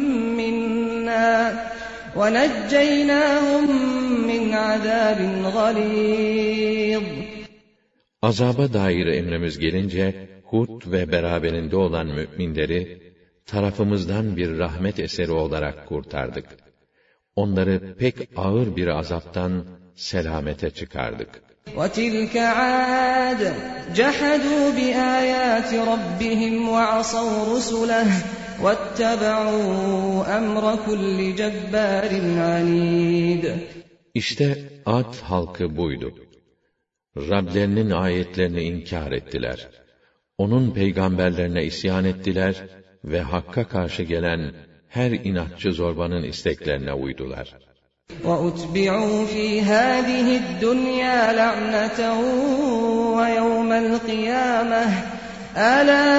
مِنَّا وَنَجَّيْنَاهُمْ مِنْ عَذَابٍ غَلِيظٍ. Azaba dair emrimiz gelince, Hud ve beraberinde olan müminleri, tarafımızdan bir rahmet eseri olarak kurtardık. Onları pek ağır bir azaptan selamete çıkardık. وَتِلْكَ عَادٌ جَحَدُوا بِآيَاتِ رَبِّهِمْ وَعَصَوْا رُسُلَهُ وَاتَّبَعُوا أَمْرَ كُلِّ جَبَّارٍ عَنِيدٍ. İşte Ad halkı buydu. Rablerinin ayetlerini inkar ettiler. Onun peygamberlerine isyan ettiler ve Hakk'a karşı gelen her inatçı zorbanın isteklerine uydular. وَأُتْبِعُوا فِي هَذِهِ الدُّنْيَا لَعْنَةً وَيَوْمَ الْقِيَامَةِ أَلَا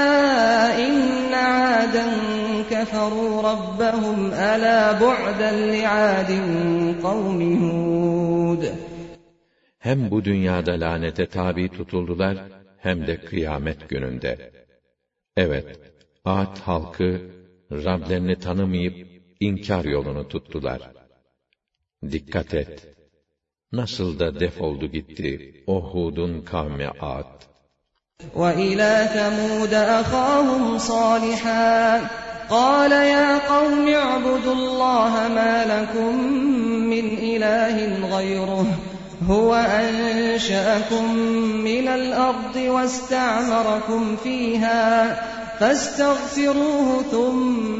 إِنَّ عَادًا كَفَرُوا رَبَّهُمْ أَلَا بُعْدًا لِعَادٍ قَوْمِ هُودٍ. Hem bu dünyada lanete tabi tutuldular, hem de kıyamet gününde. Evet, Ad halkı, Rablerini tanımayıp, inkar yolunu tuttular. Dikkat et! Nasıl da defoldu gitti o Hud'un kavmi Ad. وَإِلَى ثَمُودَ أَخَاهُمْ صَالِحًا قَالَ يَا قَوْمِ اعْبُدُوا اللَّهَ مَا لَكُمْ مِنْ إِلَٰهٍ غَيْرُهُ هُوَ أَنشَأَكُم مِّنَ الْأَرْضِ وَاسْتَعْمَرَكُمْ فِيهَا فَاسْتَغْفِرُوهُ ثُمَّ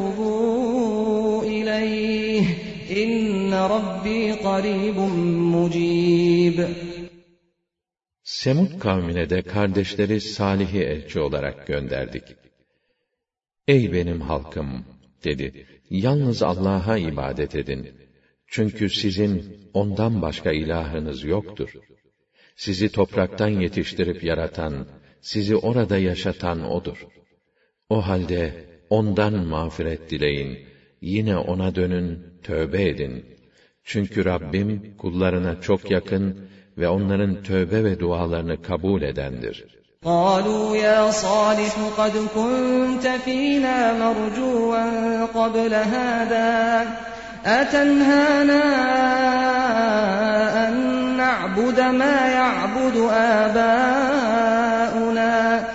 تُوبُوا إِلَيْهِ إِنَّ رَبِّي قَرِيبٌ مُّجِيبٌ. Semud kavmine de kardeşleri Salih'i elçi olarak gönderdik. Ey benim halkım, dedi, yalnız Allah'a ibadet edin. Çünkü sizin ondan başka ilahınız yoktur. Sizi topraktan yetiştirip yaratan, sizi orada yaşatan O'dur. O halde ondan mağfiret dileyin, yine O'na dönün, tövbe edin. Çünkü Rabbim kullarına çok yakın ve onların tövbe ve dualarını kabul edendir. قَالُوا يَا صَالِحُ قَدْ كُنْتَ فِينَا مَرْجُوًّا قَبْلَ هَذَا أَتَنْهَانَا أَن نَّعْبُدَ مَا يَعْبُدُ آبَاؤُنَا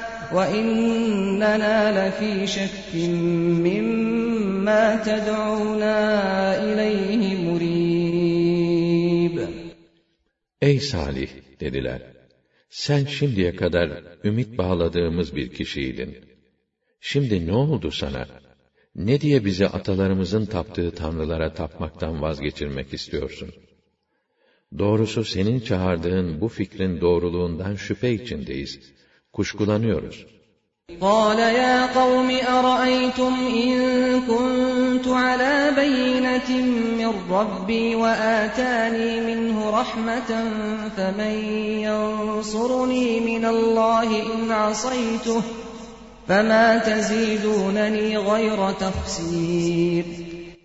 وَإِنَّنَا لَفِي شَكٍّ مِّمَّا تَدْعُونَا إِلَيْهِ مُرِيبٍ. Ey Salih, dediler, sen şimdiye kadar ümit bağladığımız bir kişiydin. Şimdi ne oldu sana? Ne diye bizi atalarımızın taptığı tanrılara tapmaktan vazgeçirmek istiyorsun? Doğrusu senin çağırdığın bu fikrin doğruluğundan şüphe içindeyiz. Kuşkulanıyoruz. قَالَ يَا قَوْمِ أَرَأَيْتُمْ إِن كُنتُ عَلَى بَيِّنَةٍ مِّن رَّبِّي وَآتَانِي مِنْهُ رَحْمَةً فَمَن يَنصُرُنِي مِنَ اللَّهِ إِنْ عَصَيْتُهُ فَمَا تَزِيدُونَنِي غَيْرَ تَخْسِيرٍ.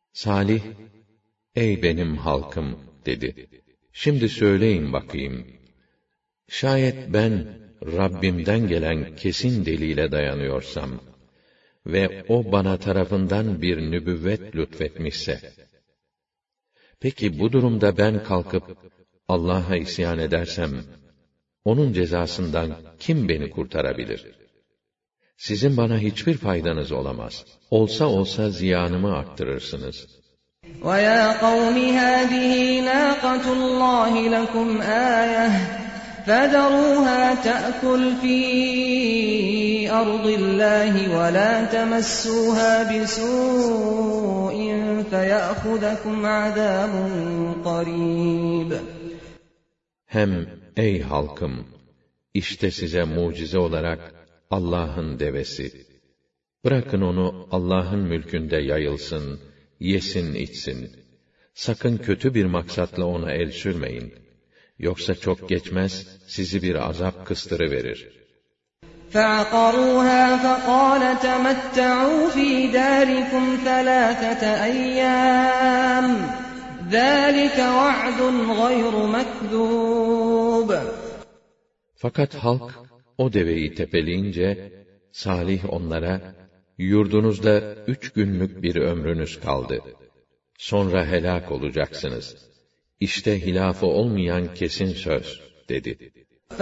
Salih, ey benim halkım dedi. Şimdi söyleyin bakayım. Şayet ben Rabbimden gelen kesin delile dayanıyorsam ve o bana tarafından bir nübüvvet lütfetmişse, peki bu durumda ben kalkıp Allah'a isyan edersem, onun cezasından kim beni kurtarabilir? Sizin bana hiçbir faydanız olamaz. Olsa olsa ziyanımı arttırırsınız. وَيَا قَوْمِ هَٰذِهِ نَاقَةُ اللّٰهِ لَكُمْ آيَةً فَذَرُوهَا تَأْكُلْ فِي أَرْضِ اللّٰهِ وَلَا تَمَسُّوهَا بِسُوءٍ فَيَأْخُذَكُمْ عَذَابٌ قَرِيبٌ. Hem ey halkım, işte size mucize olarak Allah'ın devesi. Bırakın onu Allah'ın mülkünde yayılsın, yesin içsin. Sakın kötü bir maksatla ona el sürmeyin. Yoksa çok geçmez, sizi bir azap kıstırıverir. فَعَقَرُوهَا فَقَالَ تَمَتَّعُوا فِي دَارِكُمْ 3 أَيَّامٍ ذَٰلِكَ وَعْدٌ غَيْرُ مَكْذُوبٍ. Fakat halk o deveyi tepeleyince, Salih onlara, yurdunuzda 3 günlük bir ömrünüz kaldı. Sonra helak olacaksınız. İşte hilafı olmayan kesin söz, dedi.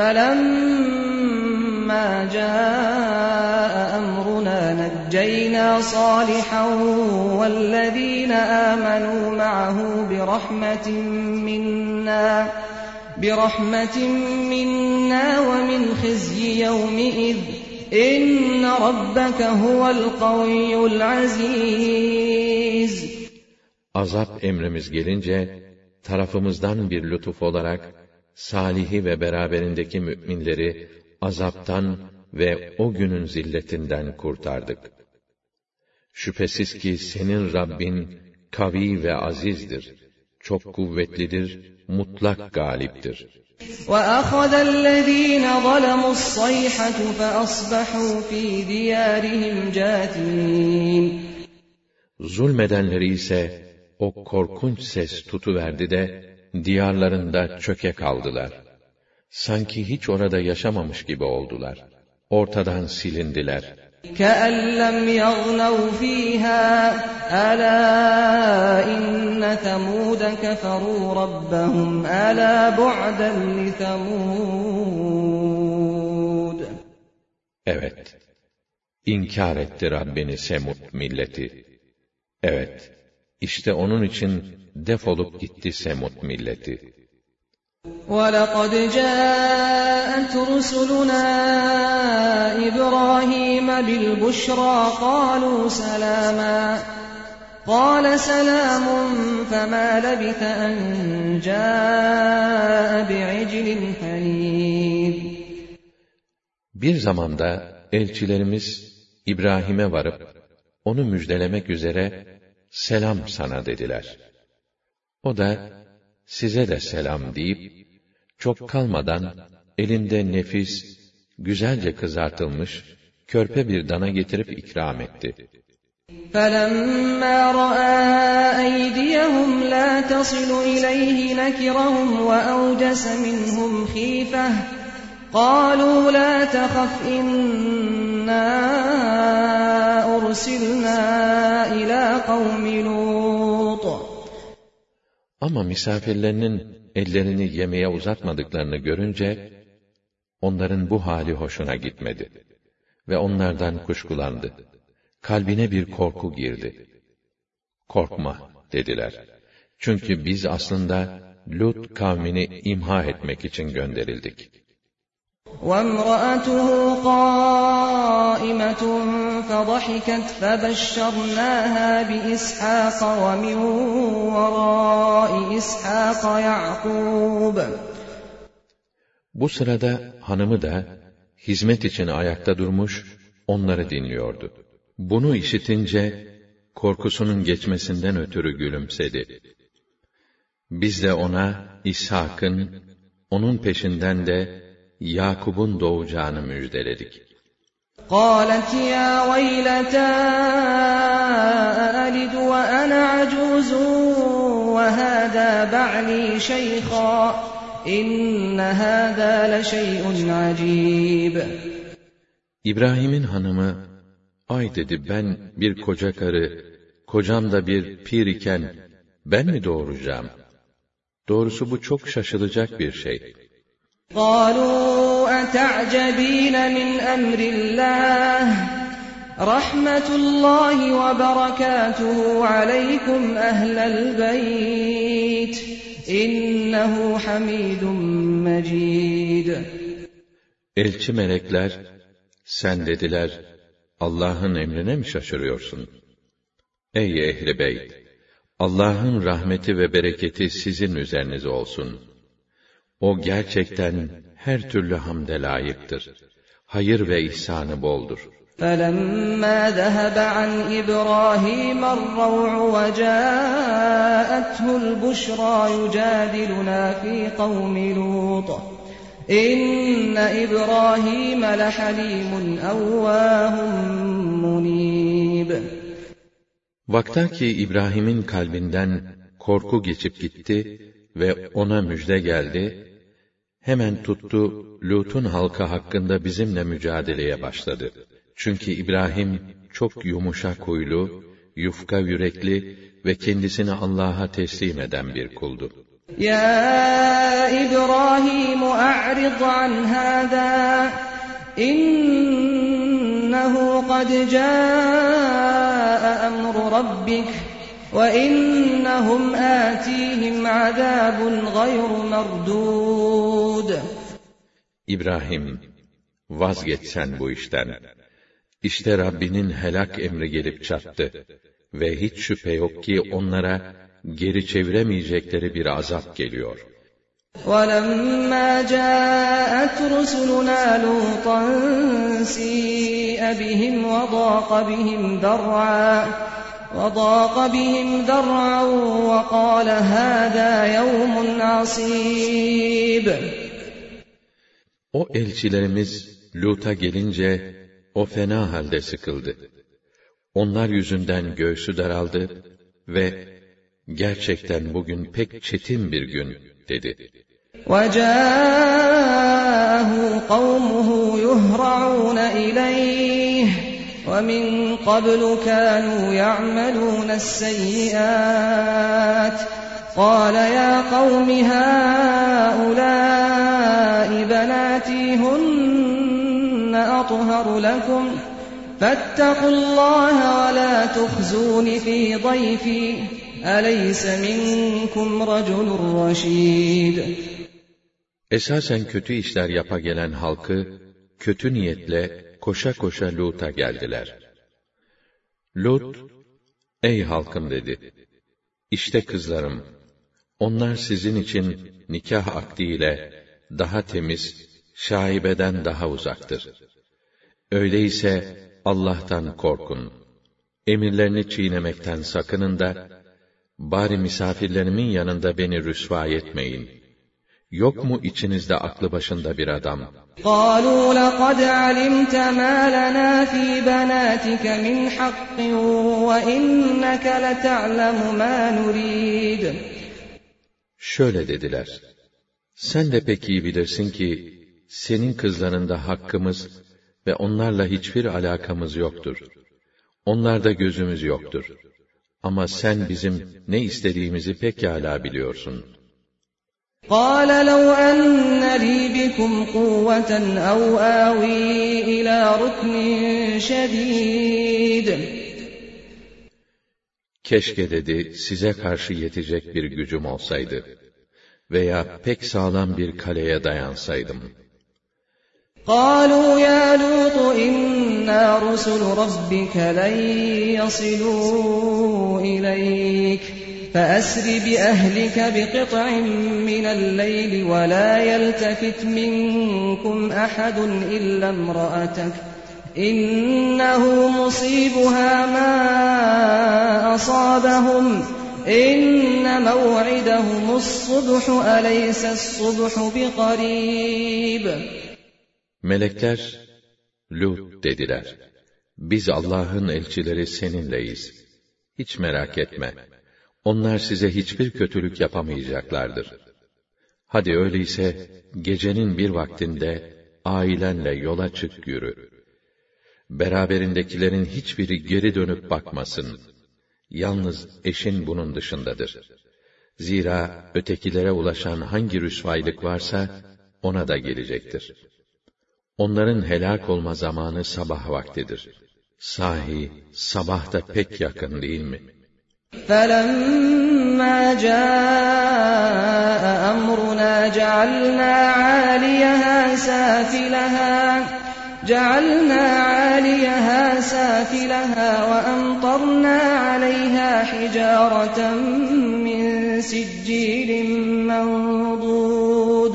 فَلَمَّا جَاءَ أَمْرُنَا نَجَّيْنَا صَالِحًا وَالَّذِينَ آمَنُوا مَعَهُ بِرَحْمَةٍ مِّنَّا وَمِنْ خِزْيِ يَوْمِئِذٍ إِنَّ رَبَّكَ هُوَ الْقَوِيُّ الْعَزِيزُ. Azap emrimiz gelince, tarafımızdan bir lütuf olarak, Salih'i ve beraberindeki müminleri azaptan ve o günün zilletinden kurtardık. Şüphesiz ki senin Rabbin kavi ve azizdir, çok kuvvetlidir, mutlak galiptir. وَأَخَذَ الَّذ۪ينَ ظَلَمُوا الصَّيْحَةُ فَأَصْبَحُوا ف۪ي دِيَارِهِمْ جَاثِمِينَ. Zulmedenleri ise o korkunç ses tutuverdi de, diyarlarında çöke kaldılar. Sanki hiç orada yaşamamış gibi oldular. Ortadan silindiler. كَأَنْ لَمْ يَغْنَوْا ف۪يهَا أَلَا إِنَّ ثَمُودَ كَفَرُوا رَبَّهُمْ أَلَا بُعْدًا لِثَمُودَ. Evet, inkar etti Rabbini Semud milleti. Evet, işte onun için defolup gitti Semud milleti. وَلَقَدْ جَاءَتْ رُسُلُنَا إِبْرَاهِيمَ بِالْبُشْرَىٰ قَالُوا سَلَامًا قَالَ سَلَامٌ فَمَا لَبِثَ أَنْ جَاءَ بِعِجْلٍ حَنِيذٍ. Bir zamanda elçilerimiz İbrahim'e varıp onu müjdelemek üzere selam sana dediler. O da size de selam deyip çok kalmadan elinde nefis, güzelce kızartılmış körpe bir dana getirip ikram etti. فَلَمَّا رَأَى أَيْدِيَهُمْ لَا تَصِلُ إِلَيْهِ نَكِرَهُمْ وَأَوْجَسَ مِنْهُمْ خِيفَةً قَالُوا لَا تَخَفْ إِنَّا أُرْسِلْنَا إِلَى قَوْمِ لُوطٍ. Ama misafirlerinin ellerini yemeğe uzatmadıklarını görünce, onların bu hali hoşuna gitmedi ve onlardan kuşkulandı. Kalbine bir korku girdi. Korkma dediler. Çünkü biz aslında Lut kavmini imha etmek için gönderildik. وَامْرَأَتُهُ قَائِمَةٌ فَضَحِكَتْ فَبَشَّرْنَاهَا بِإِسْحَاقَ وَمِنْ وَرَاءِ إِسْحَاقَ يَعْقُوبَ. Bu sırada hanımı da hizmet için ayakta durmuş, onları dinliyordu. Bunu işitince korkusunun geçmesinden ötürü gülümsedi. Biz de ona İshak'ın, onun peşinden de Yakub'un doğacağını müjdeledik. قَالَتْ يَا وَيْلَتَا أَأَلِدُ وَأَنَا عَجُوزٌ تعني شيخا إن هذا لشيء عجيب. İbrahim'in hanımı, ay dedi, ben bir koca karı, kocam da bir pir iken ben mi doğuracağım? Doğrusu bu çok şaşılacak bir şey. قالوا أتعجبين من أمر الله رحمة الله وبركاته عليكم أهل البيت إنه حميد مجيد. Elçi melekler, sen dediler, Allah'ın emrine mi şaşırıyorsun? Ey ehli beyt! Allah'ın rahmeti ve bereketi sizin üzerinize olsun. O gerçekten her türlü hamde layıktır. Hayır ve ihsanı boldur. فَلَمَّا ذَهَبَ عَنْ إِبْرَاهِيمَ الرَّوْعُ وَجَاءَتْهُ الْبُشْرَى يُجَادِلُنَا فِي قَوْمِ لُوطٍ إِنَّ إِبْرَاهِيمَ لَحَلِيمٌ أَوَّاهٌ مُنِيبٌ. Vaktaki İbrahim'in kalbinden korku geçip gitti ve ona müjde geldi, hemen tuttu, Lut'un halkı hakkında bizimle mücadeleye başladı. Çünkü İbrahim çok yumuşak huylu, yufka yürekli ve kendisini Allah'a teslim eden bir kuldu. Ya İbrahim a'rid an hâzâ innehu kad câe emru rabbik ve innehum âtîhim azâbun gayru merdûd. İbrahim, vazgeç sen bu işten. İşte Rabbinin helak emri gelip çattı ve hiç şüphe yok ki onlara geri çeviremeyecekleri bir azap geliyor. وَلَمَّا جَاءَتْ رُسُلُنَا لُوطًا سِيءَ بِهِمْ وَضَاقَ بِهِمْ ذَرْعًا وَقَالَ هَذَا يَوْمٌ عَصِيبٌ. O elçilerimiz Lut'a gelince o fena halde sıkıldı. Onlar yüzünden göğsü daraldı ve gerçekten bugün pek çetin bir gün dedi. وَجَاءَهُ قَوْمُهُ يُهْرَعُونَ إِلَيْهِ وَمِنْ قَبْلُ كَانُوا يَعْمَلُونَ السَّيِّئَاتِ قَالَ يَا قَوْمِ هَؤُلَاءِ بَنَاتِي هُنَّ أَطْهَرُ لَكُمْ فَاتَّقُوا اللَّهَ وَلَا تُخْزُونِ فِي ضَيْفِي أَلَيْسَ مِنْكُمْ رَجُلٌ رَشِيدٌ. Esasen kötü işler yapa gelen halkı, kötü niyetle koşa koşa Lut'a geldiler. Lut, ey halkım dedi, İşte kızlarım, onlar sizin için nikah akdiyle daha temiz, şaibeden daha uzaktır. Öyleyse Allah'tan korkun, emirlerini çiğnemekten sakının da, bari misafirlerimin yanında beni rüsva etmeyin. Yok mu içinizde aklı başında bir adam? قَالُوا لَقَدْ عَلِمْتَ مَا لَنَا فِي بَنَاتِكَ مِنْ حَقٍّ وَإِنَّكَ لَتَعْلَمُ مَا نُرِيدُ. Şöyle dediler, sen de pek iyi bilirsin ki, senin kızlarında hakkımız ve onlarla hiçbir alakamız yoktur. Onlarda gözümüz yoktur. Ama sen bizim ne istediğimizi pekâlâ biliyorsun. قَالَ لَوْ أَنَّ لِي بِكُمْ قُوَّةً أَوْ آوِي إِلَى رُكْنٍ شَدِيدٍ. Keşke dedi, size karşı yetecek bir gücüm olsaydı veya pek sağlam bir kaleye dayansaydım. قَالُوا يَا لُوطُ إِنَّا رُسُلُ رَبِّكَ لَنْ يَصِلُوا إِلَيْكَ فَأَسْرِ بِأَهْلِكَ بِقِطْعٍ مِّنَ اللَّيْلِ وَلَا يَلْتَفِتْ مِنكُمْ أَحَدٌ إِلَّا امْرَأَتَكَ إِنَّهُ مُصِيبُهَا مَا أَصَابَهُمْ إِنَّ مَوْعِدَهُمُ الصُّبْحُ أَلَيْسَ الصُّبْحُ بِقَرِيبٍ. Melekler, Lut dediler, biz Allah'ın elçileri seninleyiz. Hiç merak etme. onlar size hiçbir kötülük yapamayacaklardır. Hadi öyleyse gecenin bir vaktinde ailenle yola çık yürü. Beraberindekilerin hiçbiri geri dönüp bakmasın. Yalnız eşin bunun dışındadır. Zira ötekilere ulaşan hangi rüsvaylık varsa ona da gelecektir. Onların helak olma zamanı sabah vaktidir. Sahi sabah da pek yakın değil mi? فَلَمَّا جَاءَ أَمْرُنَا جَعَلْنَا عَالِيَهَا سَافِلَهَا وَأَمْطَرْنَا عَلَيْهَا حِجَارَةً مِّن سِجِّيلٍ مَّنضُودٍ.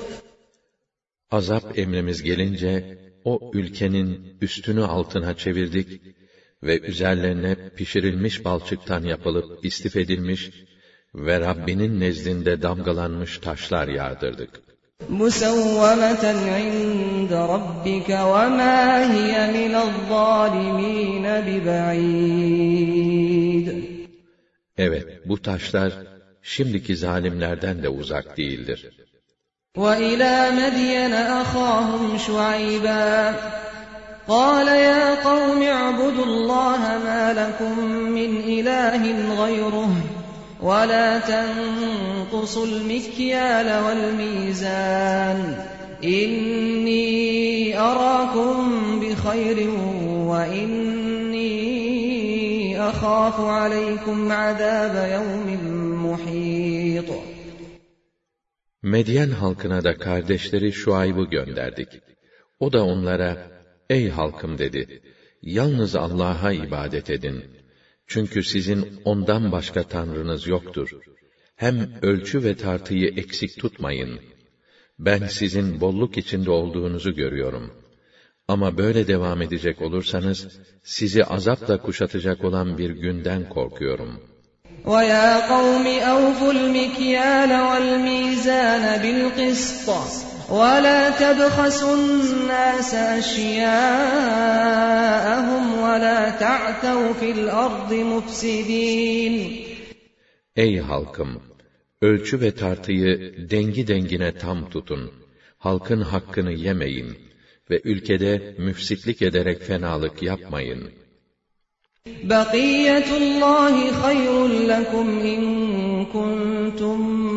Azap emrimiz gelince o ülkenin üstünü altına çevirdik ve üzerlerine pişirilmiş balçıktan yapılıp istif edilmiş ve Rabbinin nezdinde damgalanmış taşlar yağdırdık. مُسَوَّمَةً عِندَ رَبِّكَ وَمَا هِيَ مِنَ الظَّالِمِينَ بِبَعِيدٍ. Evet, bu taşlar şimdiki zalimlerden de uzak değildir. وَإِلَى مَدْيَنَ أَخَاهُمْ شُعَيْبًا قَالَ يَا قَوْمِ اعْبُدُوا اللَّهَ مَا لَكُمْ مِنْ إِلَٰهٍ غَيْرُهُ وَلَا تَنقُصُوا الْمِكْيَالَ وَالْمِيزَانَ إِنِّي أَرَاكُمْ بِخَيْرٍ وَإِنِّي أَخَافُ عَلَيْكُمْ عَذَابَ يَوْمٍ مُحِيطٍ. Medyen halkına da kardeşleri Şuayb'ı gönderdik. O da onlara, ey halkım dedi, yalnız Allah'a ibadet edin. Çünkü sizin ondan başka tanrınız yoktur. Hem ölçü ve tartıyı eksik tutmayın. Ben sizin bolluk içinde olduğunuzu görüyorum. Ama böyle devam edecek olursanız, sizi azapla kuşatacak olan bir günden korkuyorum. وَيَا قَوْمِ أَوْفُوا الْمِكْيَالَ وَالْمِيزَانَ بِالْقِسْطِ وَلَا تَبْخَسُوا النَّاسَ أَشْيَاءَهُمْ وَلَا تَعْثَوْا فِي الْأَرْضِ مُفْسِدِينَ. Ey halkım! Ölçü ve tartıyı dengi dengine tam tutun. Halkın hakkını yemeyin ve ülkede müfsitlik ederek fenalık yapmayın. بَقِيَّةُ اللّٰهِ خَيْرٌ لَكُمْ اِنْ كُنْتُمْ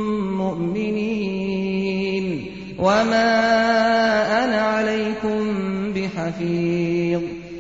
مُؤْمِنِينَ وَمَا أَنَا عَلَيْكُمْ بِحَفِيظٍ.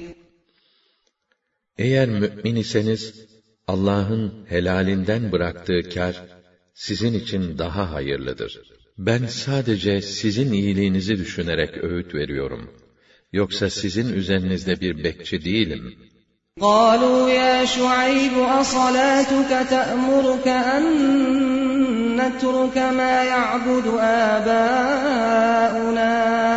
Eğer mü'min iseniz, Allah'ın helalinden bıraktığı kâr, sizin için daha hayırlıdır. Ben sadece sizin iyiliğinizi düşünerek öğüt veriyorum. Yoksa sizin üzerinizde bir bekçi değilim. قَالُوا يَا شُعَيْبُ أَصَلَاتُكَ تَأْمُرُكَ أَن نَّتْرُكَ مَا يَعْبُدُ آبَاؤُنَا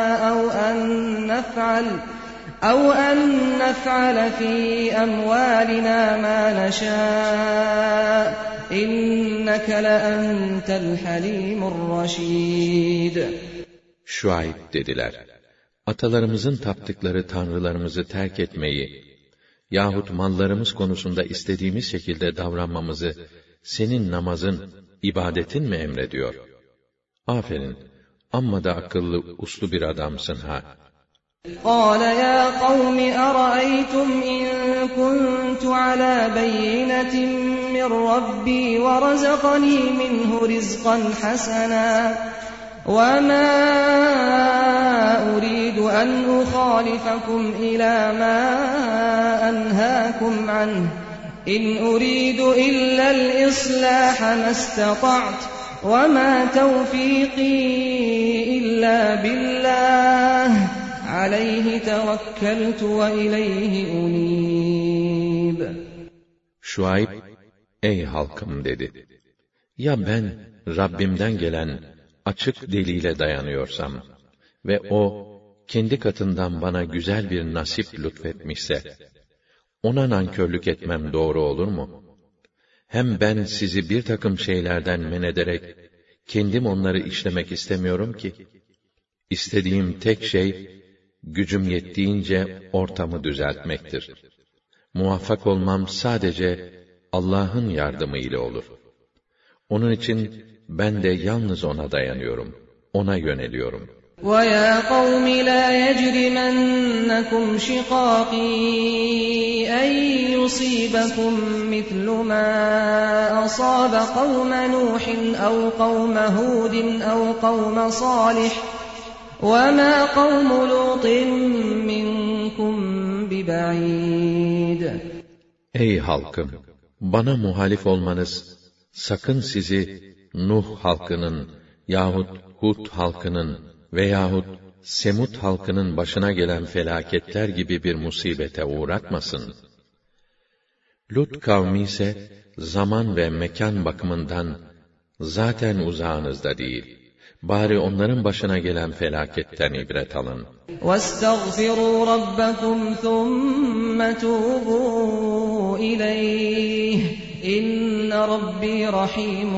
أَوْ أَن نَّفْعَلَ فِي أَمْوَالِنَا مَا نَشَاءُ إِنَّكَ لَأَنْتَ الْحَلِيمُ الرَّشِيدُ. Şuayb dediler, atalarımızın taptıkları tanrılarımızı terk etmeyi yahut mallarımız konusunda istediğimiz şekilde davranmamızı senin namazın, ibadetin mi emrediyor? Aferin, amma da akıllı, uslu bir adamsın ha. قَالَ يَا قَوْمِ أَرَأَيْتُمْ إِن كُنتُ عَلَى بَيِّنَةٍ مِّن رَّبِّي وَرَزَقَنِي مِنْهُ رِزْقًا حَسَنًا وَمَا أُرِيدُ أَنْ أُخَالِفَكُمْ إِلَى مَا أَنْهَاكُمْ عَنْهُ إِنْ أُرِيدُ إِلَّا الْإِصْلَاحَ مَا اسْتَطَعْتُ وَمَا تَوْفِيقِي إِلَّا بِاللَّهِ عَلَيْهِ تَوَكَّلْتُ وَإِلَيْهِ أُنِيبُ. Şuayb, ey halkım dedi, ya ben Rabbimden gelen açık delile dayanıyorsam ve o kendi katından bana güzel bir nasip lütfetmişse, ona nankörlük etmem doğru olur mu? Hem ben sizi bir takım şeylerden men ederek, kendim onları işlemek istemiyorum ki. İstediğim tek şey, gücüm yettiğince ortamı düzeltmektir. Muvaffak olmam sadece, Allah'ın yardımı ile olur. Onun için ben de yalnız ona dayanıyorum, ona yöneliyorum. وَيَا قَوْمِ لَا يَجْرِمَنَّكُمْ شِقَاقِي أَن يُصِيبَكُم مِّثْلُ مَا أَصَابَ قَوْمَ نُوحٍ أَوْ قَوْمَ هُودٍ أَوْ قَوْمَ صَالِحٍ وَمَا قَوْمُ لُوطٍ مِّنكُم بِبَعِيدٍ. Ey halkım! Bana muhalif olmanız, sakın sizi Nuh halkının yahut Hud halkının veyahut Semud halkının başına gelen felaketler gibi bir musibete uğratmasın. Lut kavmi ise zaman ve mekan bakımından zaten uzağınızda değil. Bari onların başına gelen felaketten ibret alın. وَاسْتَغْفِرُوا رَبَّكُمْ ثُمَّ تُوبُوا إِلَيْهِ إِنَّ رَبِّي رَحِيمٌ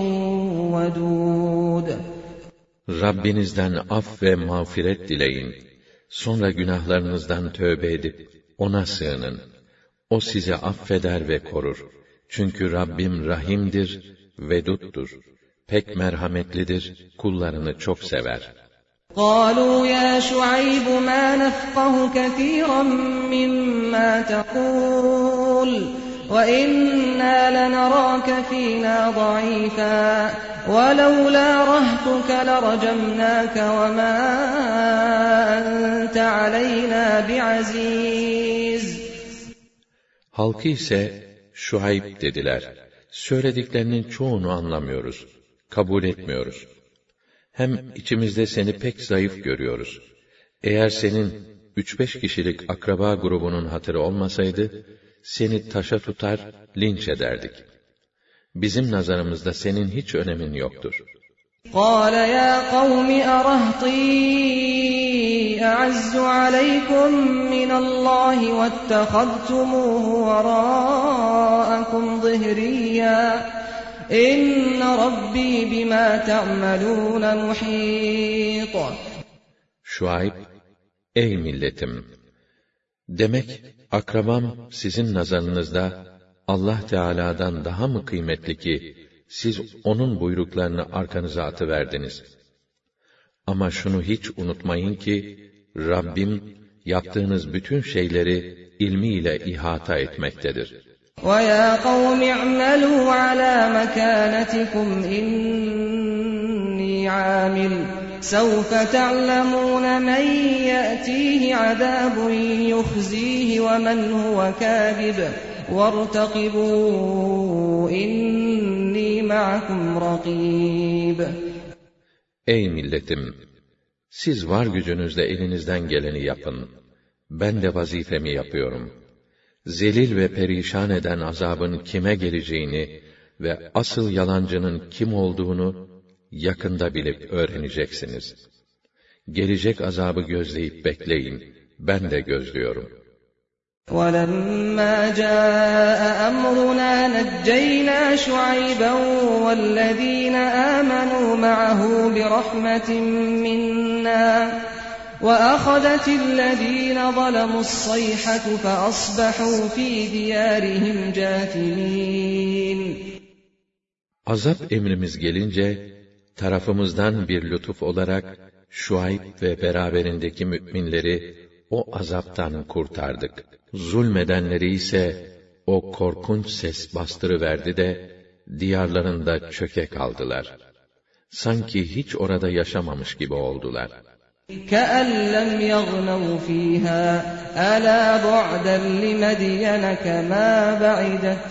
وَدُودٌ. Rabbinizden af ve mağfiret dileyin. Sonra günahlarınızdan tövbe edip ona sığının. O sizi affeder ve korur. Çünkü Rabbim rahimdir, veduttur. Pek merhametlidir, kullarını çok sever. قَالُوا يَا شُعَيْبُ مَا نَفْقَهُ كَثِيرًا مِّمَّا تَقُولُ وَإِنَّا لَنَرَاكَ فِينَا ضَعِيفًا وَلَوْلَا رَهْطُكَ لَرَجَمْنَاكَ وَمَا أَنتَ عَلَيْنَا بِعَزِيزٍ. Halkı ise Şuayb dediler. Söylediklerinin çoğunu anlamıyoruz, kabul etmiyoruz. Hem içimizde seni pek zayıf görüyoruz. Eğer senin 3-5 kişilik akraba grubunun hatırı olmasaydı, seni taşa tutar, linç ederdik. Bizim nazarımızda senin hiç önemin yoktur. قَالَ يَا قَوْمِ أَرَهْطِي أَعَزُّ عَلَيْكُمْ مِنَ اللَّهِ وَاتَّخَذْتُمُوهُ وَرَاءَكُمْ ظِهْرِيًّا إِنَّ رَبِّي بِمَا تَعْمَلُونَ مُحِيطٌ. Şuayb, ey milletim! Demek akrabam sizin nazarınızda Allah Teala'dan daha mı kıymetli ki siz onun buyruklarını arkanıza atıverdiniz? Ama şunu hiç unutmayın ki Rabbim yaptığınız bütün şeyleri ilmiyle ihata etmektedir. وَيَا قَوْمِ اعْمَلُوا عَلَى مَكَانَتِكُمْ إِنِّي عَامِلٌ سَوْفَ تَعْلَمُونَ مَنْ يَأْتِيهِ عَذَابٌ يُخْزِيهِ وَمَنْ هُوَ كَاذِبٌ وَارْتَقِبُوا إِنِّي مَعَكُمْ رَقِيبٌ. Ey milletim! Siz var gücünüzle elinizden geleni yapın. Ben de vazifemi yapıyorum. Zelil ve perişan eden azabın kime geleceğini ve asıl yalancının kim olduğunu yakında bilip öğreneceksiniz. Gelecek azabı gözleyip bekleyin. Ben de gözlüyorum. وَلَمَّا جَاءَ أَمْرُنَا نَجَّيْنَا شُعَيْبًا وَالَّذِينَ آمَنُوا مَعَهُ بِرَحْمَةٍ مِّنَّا وَأَخَذَتِ الَّذِينَ ظَلَمُوا الصَّيْحَةُ فَأَصْبَحُوا فِي دِيَارِهِمْ جَاثِمِينَ. Azap emrimiz gelince tarafımızdan bir lütuf olarak Şuayb ve beraberindeki müminleri o azaptan kurtardık. Zulmedenleri ise o korkunç ses bastırıverdi de diyarlarında çöke kaldılar. Sanki hiç orada yaşamamış gibi oldular. كَأَنْ لَمْ يَغْنَوْا فِيهَا أَلَا بُعْدًا لِمَدْيَنَ كَمَا بَعِدَتْ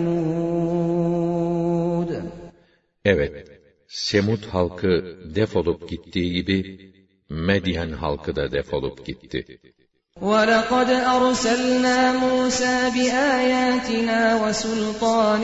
ثَمُودُ. Evet, Semud halkı defolup gittiği gibi Medyen halkı da defolup gitti. وَلَقَدْ أَرْسَلْنَا مُوسَى بِآيَاتِنَا وَسُلْطَانٍ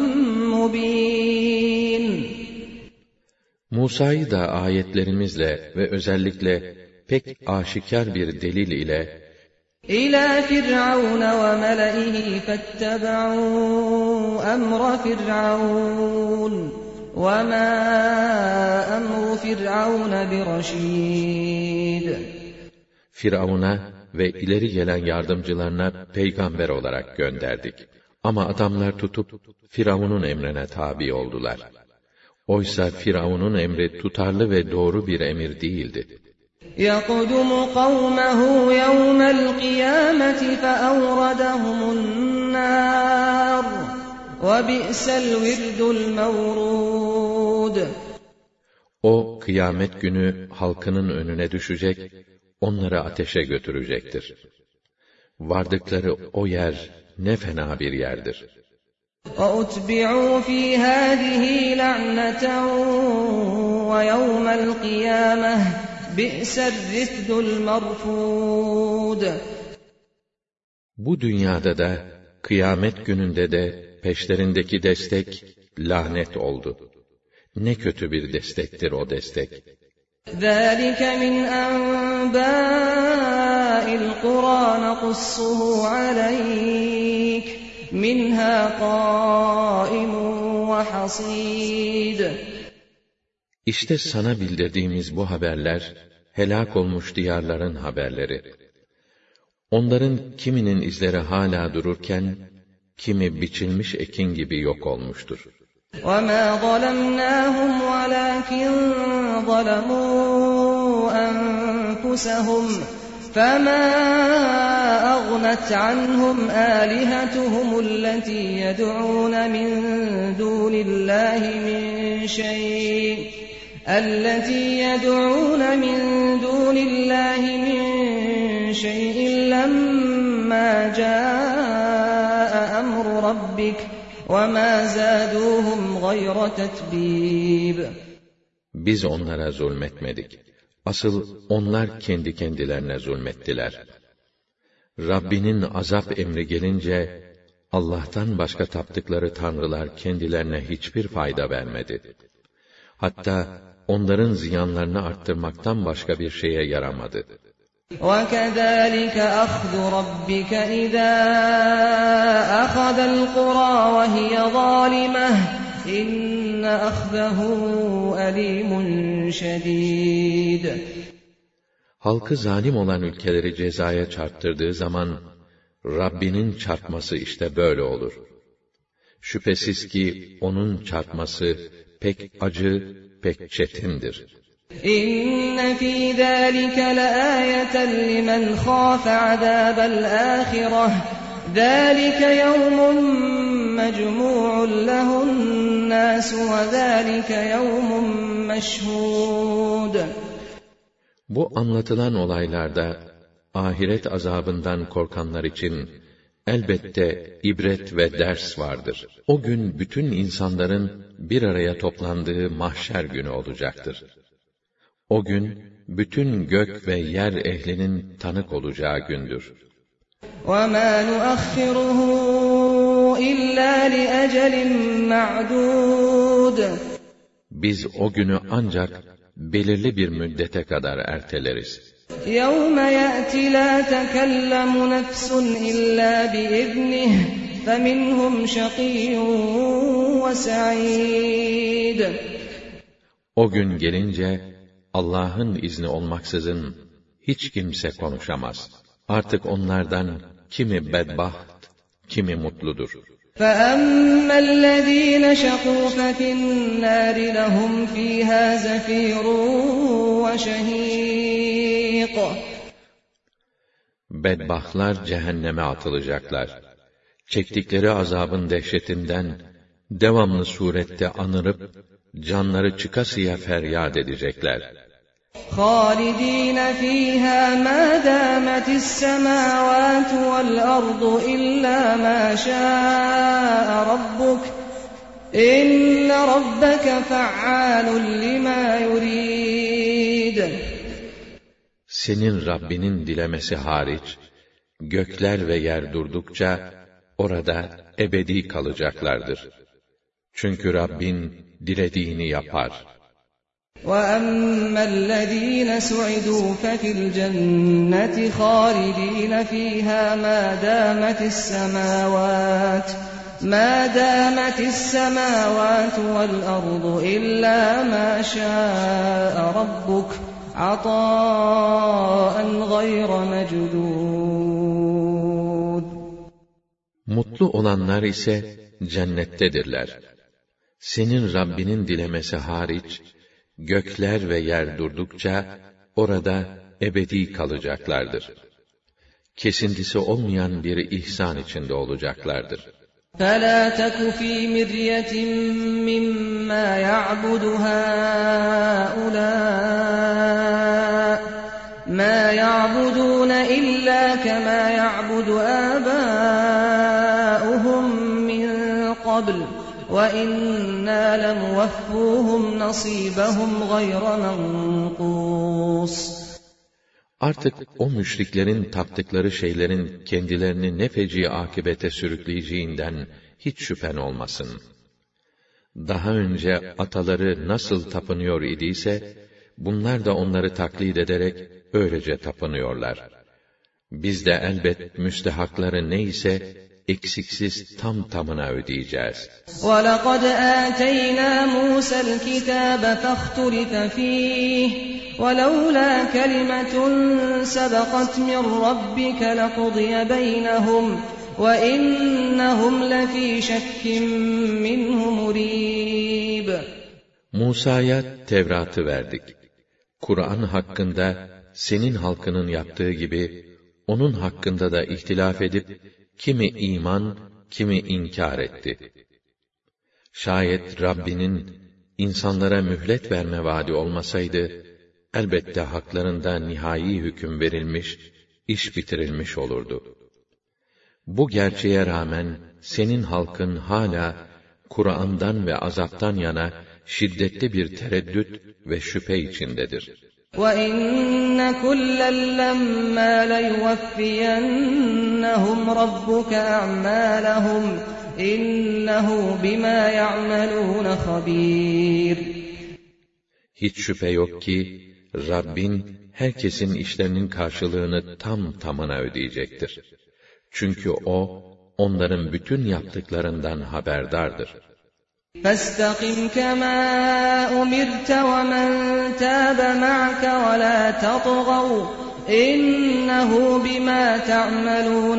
مُّبِينٍ. Musa'yı da ayetlerimizle ve özellikle pek aşikar bir delil ile إِلَى فِرْعَوْنَ وَمَلَئِهِ فَاتَّبَعُوا أَمْرَ فِرْعَوْنَ وَمَا أَمْرُ فِرْعَوْنَ بِرَشِيدٍ. Firavun'a ve ileri gelen yardımcılarına peygamber olarak gönderdik. Ama adamlar tutup Firavun'un emrine tabi oldular. Oysa Firavun'un emri tutarlı ve doğru bir emir değildi. يَقْدُمُ قَوْمَهُ يَوْمَ الْقِيَامَةِ فَأَوْرَدَهُمُ النَّارَ وَبِئْسَ الْوِرْدُ الْمَوْرُودُ. O kıyamet günü halkının önüne düşecek, onları ateşe götürecektir. Vardıkları o yer ne fena bir yerdir. وَأُتْبِعُوا فِي هَٰذِهِ لَعْنَةً وَيَوْمَ الْقِيَامَةِ بِئْسَ الرِّفْدُ الْمَرْفُودُ. Bu dünyada da, kıyamet gününde de peşlerindeki destek lanet oldu. Ne kötü bir destektir o destek. ذَٰلِكَ مِنْ أَنْبَاءِ الْقُرَىٰ نَقُصُّهُ عَلَيْكَ مِنْهَا قَائِمٌ وَحَصِيدٌ. İşte sana bildirdiğimiz bu haberler, helak olmuş diyarların haberleri. Onların kiminin izleri hala dururken, kimi biçilmiş ekin gibi yok olmuştur. وَمَا ظَلَمْنَاهُمْ وَلَٰكِنْ ظَلَمُوا أَنفُسَهُمْ فَمَا أَغْنَتْ عَنْهُمْ آلِهَتُهُمُ الَّتِي يَدْعُونَ مِن دُونِ اللَّهِ مِن شَيْءٍ لَّمَّا جَاءَ أَمْرُ رَبِّكَ وَمَا زَادُوهُمْ غَيْرَ تَتْبِيبٍ. Biz onlara zulmetmedik. Asıl onlar kendi kendilerine zulmettiler. Rabbinin azap emri gelince, Allah'tan başka taptıkları tanrılar kendilerine hiçbir fayda vermedi. Hatta onların ziyanlarını arttırmaktan başka bir şeye yaramadı. وَكَذَٰلِكَ أَخْذُ رَبِّكَ إِذَا أَخَذَ الْقُرَىٰ وَهِيَ ظَالِمَةٌ إِنَّ أَخْذَهُ أَلِيمٌ شَدِيدٌ. Halkı zalim olan ülkeleri cezaya çarptırdığı zaman, Rabbinin çarpması işte böyle olur. Şüphesiz ki onun çarpması pek acı, pek çetindir. İnne fî zâlike leâyeten limen khâfe azâbel âhireh. Zâlike yevmun mecmû'un lehun-nâs ve zâlike yevmun meşhûd. Bu anlatılan olaylarda, ahiret azabından korkanlar için elbette ibret ve ders vardır. O gün bütün insanların bir araya toplandığı mahşer günü olacaktır. O gün bütün gök ve yer ehlinin tanık olacağı gündür. وَمَا نُؤَخِّرُهُ إِلَّا لِأَجَلٍ مَّعْدُودٍ. Biz o günü ancak belirli bir müddete kadar erteleriz. يَوْمَ يَأْتِ لَا تَكَلَّمُ نَفْسٌ إِلَّا بِإِذْنِهِ فَمِنْهُمْ شَقِيٌّ وَسَعِيدٌ. O gün gelince, Allah'ın izni olmaksızın hiç kimse konuşamaz. Artık onlardan kimi bedbaht, kimi mutludur. فَأَمَّا الَّذ۪ينَ شَقُوا فَفِي النَّارِ لَهُمْ ف۪يهَا زَف۪يرٌ وَشَه۪يقٌ. Bedbahtlar cehenneme atılacaklar. Çektikleri azabın dehşetinden devamlı surette anırıp canları çıkasıya feryat edecekler. خَالِد۪ينَ ف۪يهَا مَا دَامَتِ السَّمَاوَاتُ وَالْأَرْضُ إِلَّا مَا شَاءَ رَبُّكَ إِنَّ رَبَّكَ فَعَّالٌ لِمَا يُرِيدُ. Senin Rabbinin dilemesi hariç, gökler ve yer durdukça, orada ebedi kalacaklardır. Çünkü Rabbin dilediğini yapar. وَأَمَّا الَّذ۪ينَ سُعِدُوا فَفِي الْجَنَّةِ خَالِد۪ينَ ف۪يهَا مَا دَامَتِ السَّمَاوَاتُ وَالْأَرْضُ إِلَّا مَا شَاءَ رَبُّكَ عَطَاءً غَيْرَ مَجْدُودٍ. Mutlu olanlar ise cennettedirler. Senin Rabbinin dilemesi hariç, gökler ve yer durdukça, orada ebedi kalacaklardır. Kesintisi olmayan bir ihsan içinde olacaklardır. فَلَا تَكُ فِي مِرْيَةٍ مِّمَّا يَعْبُدُ هَٰؤُلَاءِ مَا يَعْبُدُونَ إِلَّا كَمَا يَعْبُدُ آبَاؤُهُم مِّن قَبْلُ وَإِنَّا لَمُوَفُّوهُمْ نَصِيبَهُمْ غَيْرَ مَنقُوصٍ. Artık o müşriklerin taptıkları şeylerin kendilerini ne feci akibete sürükleyeceğinden hiç şüphen olmasın. Daha önce ataları nasıl tapınıyor idiyse, bunlar da onları taklit ederek öylece tapınıyorlar. Biz de elbet müstehakları neyse, eksiksiz tam tamına ödeyeceğiz. وَلَقَدْ آتَيْنَا مُوسَى الْكِتَابَ فَاخْتُلِفَ فِيهِ وَلَوْلَا كَلِمَةٌ سَبَقَتْ مِنْ رَبِّكَ لَقُضِيَ بَيْنَهُمْ وَإِنَّهُمْ لَفِي شَكٍّ مِّنْهُ مُرِيبٍ. Musa'ya Tevrat'ı verdik. Kur'an hakkında senin halkının yaptığı gibi, onun hakkında da ihtilaf edip, kimi iman, kimi inkar etti. Şayet Rabbinin insanlara mühlet verme vaadi olmasaydı, elbette haklarında nihai hüküm verilmiş, iş bitirilmiş olurdu. Bu gerçeğe rağmen senin halkın hala Kur'an'dan ve azaptan yana şiddetli bir tereddüt ve şüphe içindedir. وَإِنَّ كُلًّا لَّمَّا لَيُوَفِّيَنَّهُمْ رَبُّكَ أَعْمَالَهُمْ إِنَّهُ بِمَا يَعْمَلُونَ خَبِيرٌ. Hiç şüphe yok ki Rabbin herkesin işlerinin karşılığını tam tamına ödeyecektir. Çünkü o onların bütün yaptıklarından haberdardır. فَاسْتَقِمْ كَمَا أُمِرْتَ وَمَنْ تَابَ مَعَكَ وَلَا تَطْغَوْا إِنَّهُ بِمَا تَعْمَلُونَ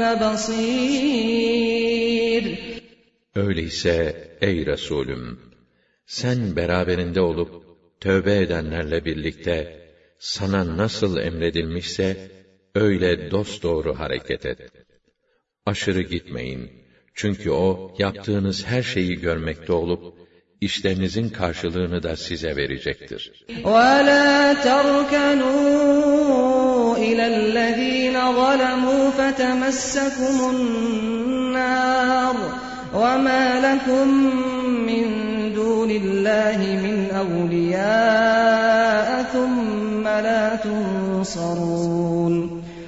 بَصِيرٌ. Öyleyse ey Resulüm, sen beraberinde olup tövbe edenlerle birlikte sana nasıl emredilmişse öyle dosdoğru hareket et. Aşırı gitmeyin. Çünkü o yaptığınız her şeyi görmekte olup işlerinizin karşılığını da size verecektir. وَلَا تَرْكَنُوا إِلَى الَّذِينَ ظَلَمُوا فَتَمَسَّكُمُ النَّارُ وَمَا لَكُمْ مِنْ دُونِ اللَّهِ مِنْ أَوْلِيَاءَ ثُمَّ لَا تُنْصَرُونَ.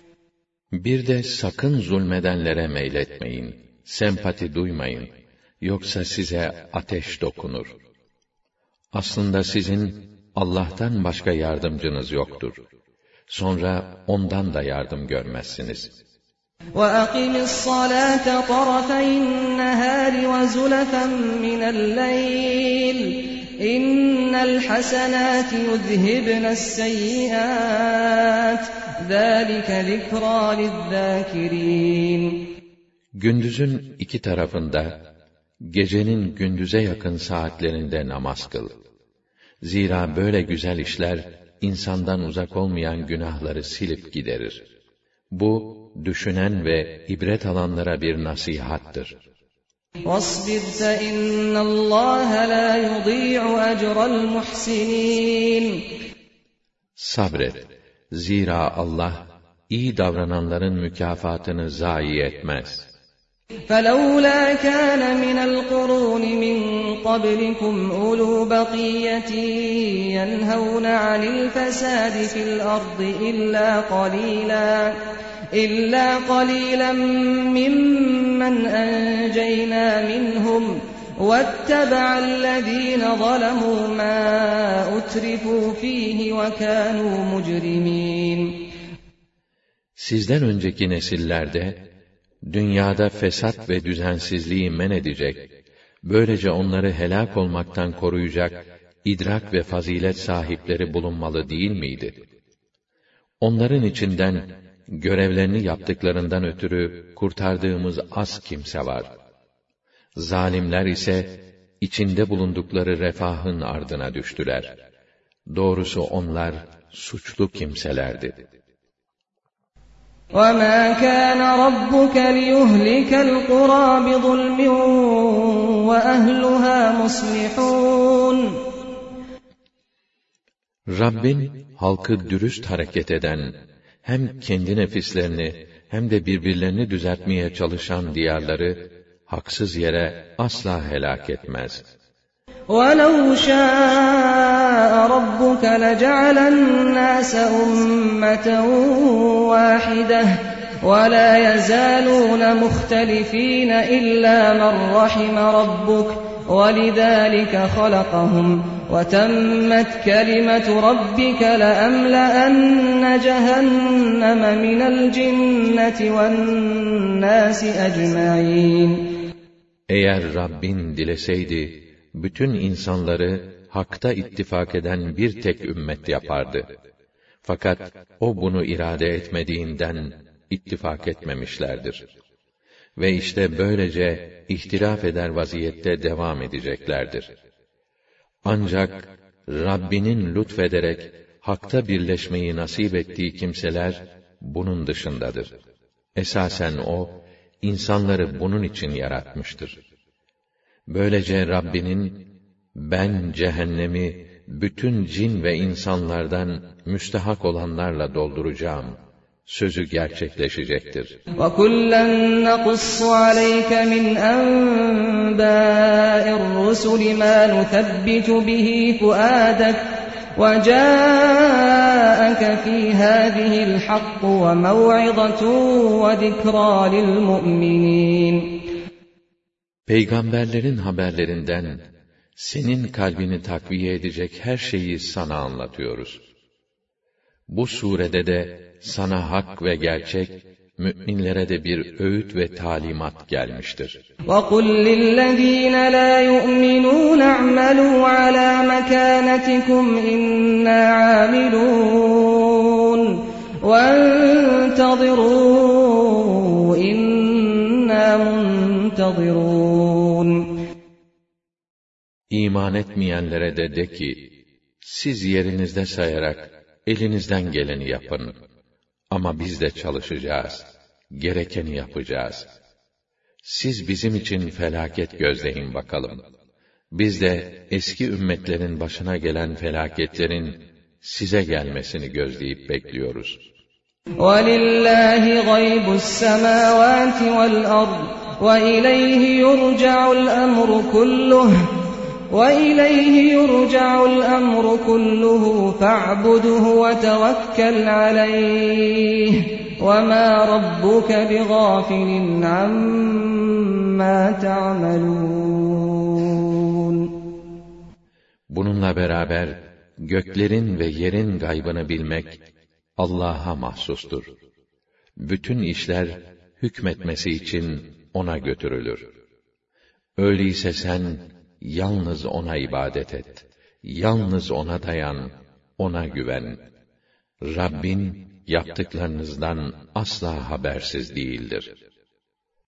Bir de sakın zulmedenlere meyletmeyin, sempati duymayın, yoksa size ateş dokunur. Aslında sizin Allah'tan başka yardımcınız yoktur. Sonra ondan da yardım görmezsiniz. وَأَقِمِ الصَّلَاةَ طَرَفَيِ النَّهَارِ وَزُلَفًا مِنَ اللَّيْلِ إِنَّ الْحَسَنَاتِ يُذْهِبْنَ السَّيِّئَاتِ ذَٰلِكَ ذِكْرَى لِلذَّاكِرِينَ. Gündüzün iki tarafında, gecenin gündüze yakın saatlerinde namaz kıl. Zira böyle güzel işler, insandan uzak olmayan günahları silip giderir. Bu, düşünen ve ibret alanlara bir nasihattır. وَاصْبِرْ فَإِنَّ اللّٰهَ لَا يُضِيعُ أَجْرَ الْمُحْسِنِينَ. Sabret. Zira Allah, iyi davrananların mükafatını zayi etmez. فَلَوْلَا كَانَ مِنَ الْقُرُونِ مِنْ قَبْلِكُمْ أُولُو بَقِيَّةٍ يَنْهَوْنَ عَنِ الْفَسَادِ فِي الْأَرْضِ إِلَّا قَلِيلًا مِّمَّنْ أَنْجَيْنَا مِنْهُمْ وَاتَّبَعَ الَّذِينَ ظَلَمُوا مَا أُتْرِفُوا فِيهِ وَكَانُوا مُجْرِمِينَ. Sizden önceki nesillerde, dünyada fesat ve düzensizliği men edecek, böylece onları helak olmaktan koruyacak idrak ve fazilet sahipleri bulunmalı değil miydi? Onların içinden görevlerini yaptıklarından ötürü kurtardığımız az kimse var. Zalimler ise içinde bulundukları refahın ardına düştüler. Doğrusu onlar suçlu kimselerdi. وَمَا كَانَ رَبُّكَ لِيُهْلِكَ الْقُرَى بِظُلْمٍ وَأَهْلُهَا مُصْلِحُونَ Rabbin halkı dürüst hareket eden, hem kendi nefislerini hem de birbirlerini düzeltmeye çalışan diyarları haksız yere asla helak etmez. وَلَوْ شَاءَ رَبُّكَ لَجَعَلَ النَّاسَ أُمَّةً وَاحِدَةً وَلَا يَزَالُونَ مُخْتَلِفِينَ إِلَّا مَنْ رَحِمَ رَبُّكَ وَلِذَلِكَ خَلَقَهُمْ وَتَمَّتْ كَلِمَةُ رَبِّكَ لَأَمْلَأَنَّ جَهَنَّمَ مِنَ الْجِنَّةِ وَالنَّاسِ أَجْمَعِينَ Eğer Rabbin dileseydi, bütün insanları hakta ittifak eden bir tek ümmet yapardı. Fakat o bunu irade etmediğinden ittifak etmemişlerdir. Ve işte böylece ihtilaf eder vaziyette devam edeceklerdir. Ancak Rabbinin lütfederek hakta birleşmeyi nasip ettiği kimseler bunun dışındadır. Esasen o, insanları bunun için yaratmıştır. Böylece Rabbinin, ben cehennemi bütün cin ve insanlardan müstehak olanlarla dolduracağım sözü gerçekleşecektir. وَكُلًّا نَّقُصُّ عَلَيْكَ مِنْ أَنبَاءِ الرُّسُلِ مَا نُثَبِّتُ بِهِ فُؤَادَكَ وَجَاءَكَ فِي هَٰذِهِ الْحَقُّ وَمَوْعِظَةٌ وَذِكْرَىٰ لِلْمُؤْمِنِينَ Peygamberlerin haberlerinden senin kalbini takviye edecek her şeyi sana anlatıyoruz. Bu surede de sana hak ve gerçek, müminlere de bir öğüt ve talimat gelmiştir. وَقُلْ لِلَّذ۪ينَ لَا يُؤْمِنُونَ اعْمَلُوا عَلَى مَكَانَتِكُمْ إِنَّا عَامِلُونَ وَانْتَظِرُوا إِنَّا مُنْتَظِرُونَ İman etmeyenlere de ki, siz yerinizde sayarak elinizden geleni yapın. Ama biz de çalışacağız, gerekeni yapacağız. Siz bizim için felaket gözleyin bakalım. Biz de eski ümmetlerin başına gelen felaketlerin size gelmesini gözleyip bekliyoruz. وَلِلَّهِ غَيْبُ السَّمَاوَاتِ وَالْأَرْضِ وَإِلَيْهِ يُرْجَعُ الْأَمْرُ كُلُّهُ فَاعْبُدْهُ وَتَوَكَّلْ عَلَيْهِ وَمَا رَبُّكَ بِغَافِلٍ عَمَّا تَعْمَلُونَ Bununla beraber göklerin ve yerin gaybını bilmek Allah'a mahsustur. Bütün işler hükmetmesi için ona götürülür. Öyleyse sen yalnız ona ibadet et. Yalnız ona dayan, ona güven. Rabbin yaptıklarınızdan asla habersiz değildir.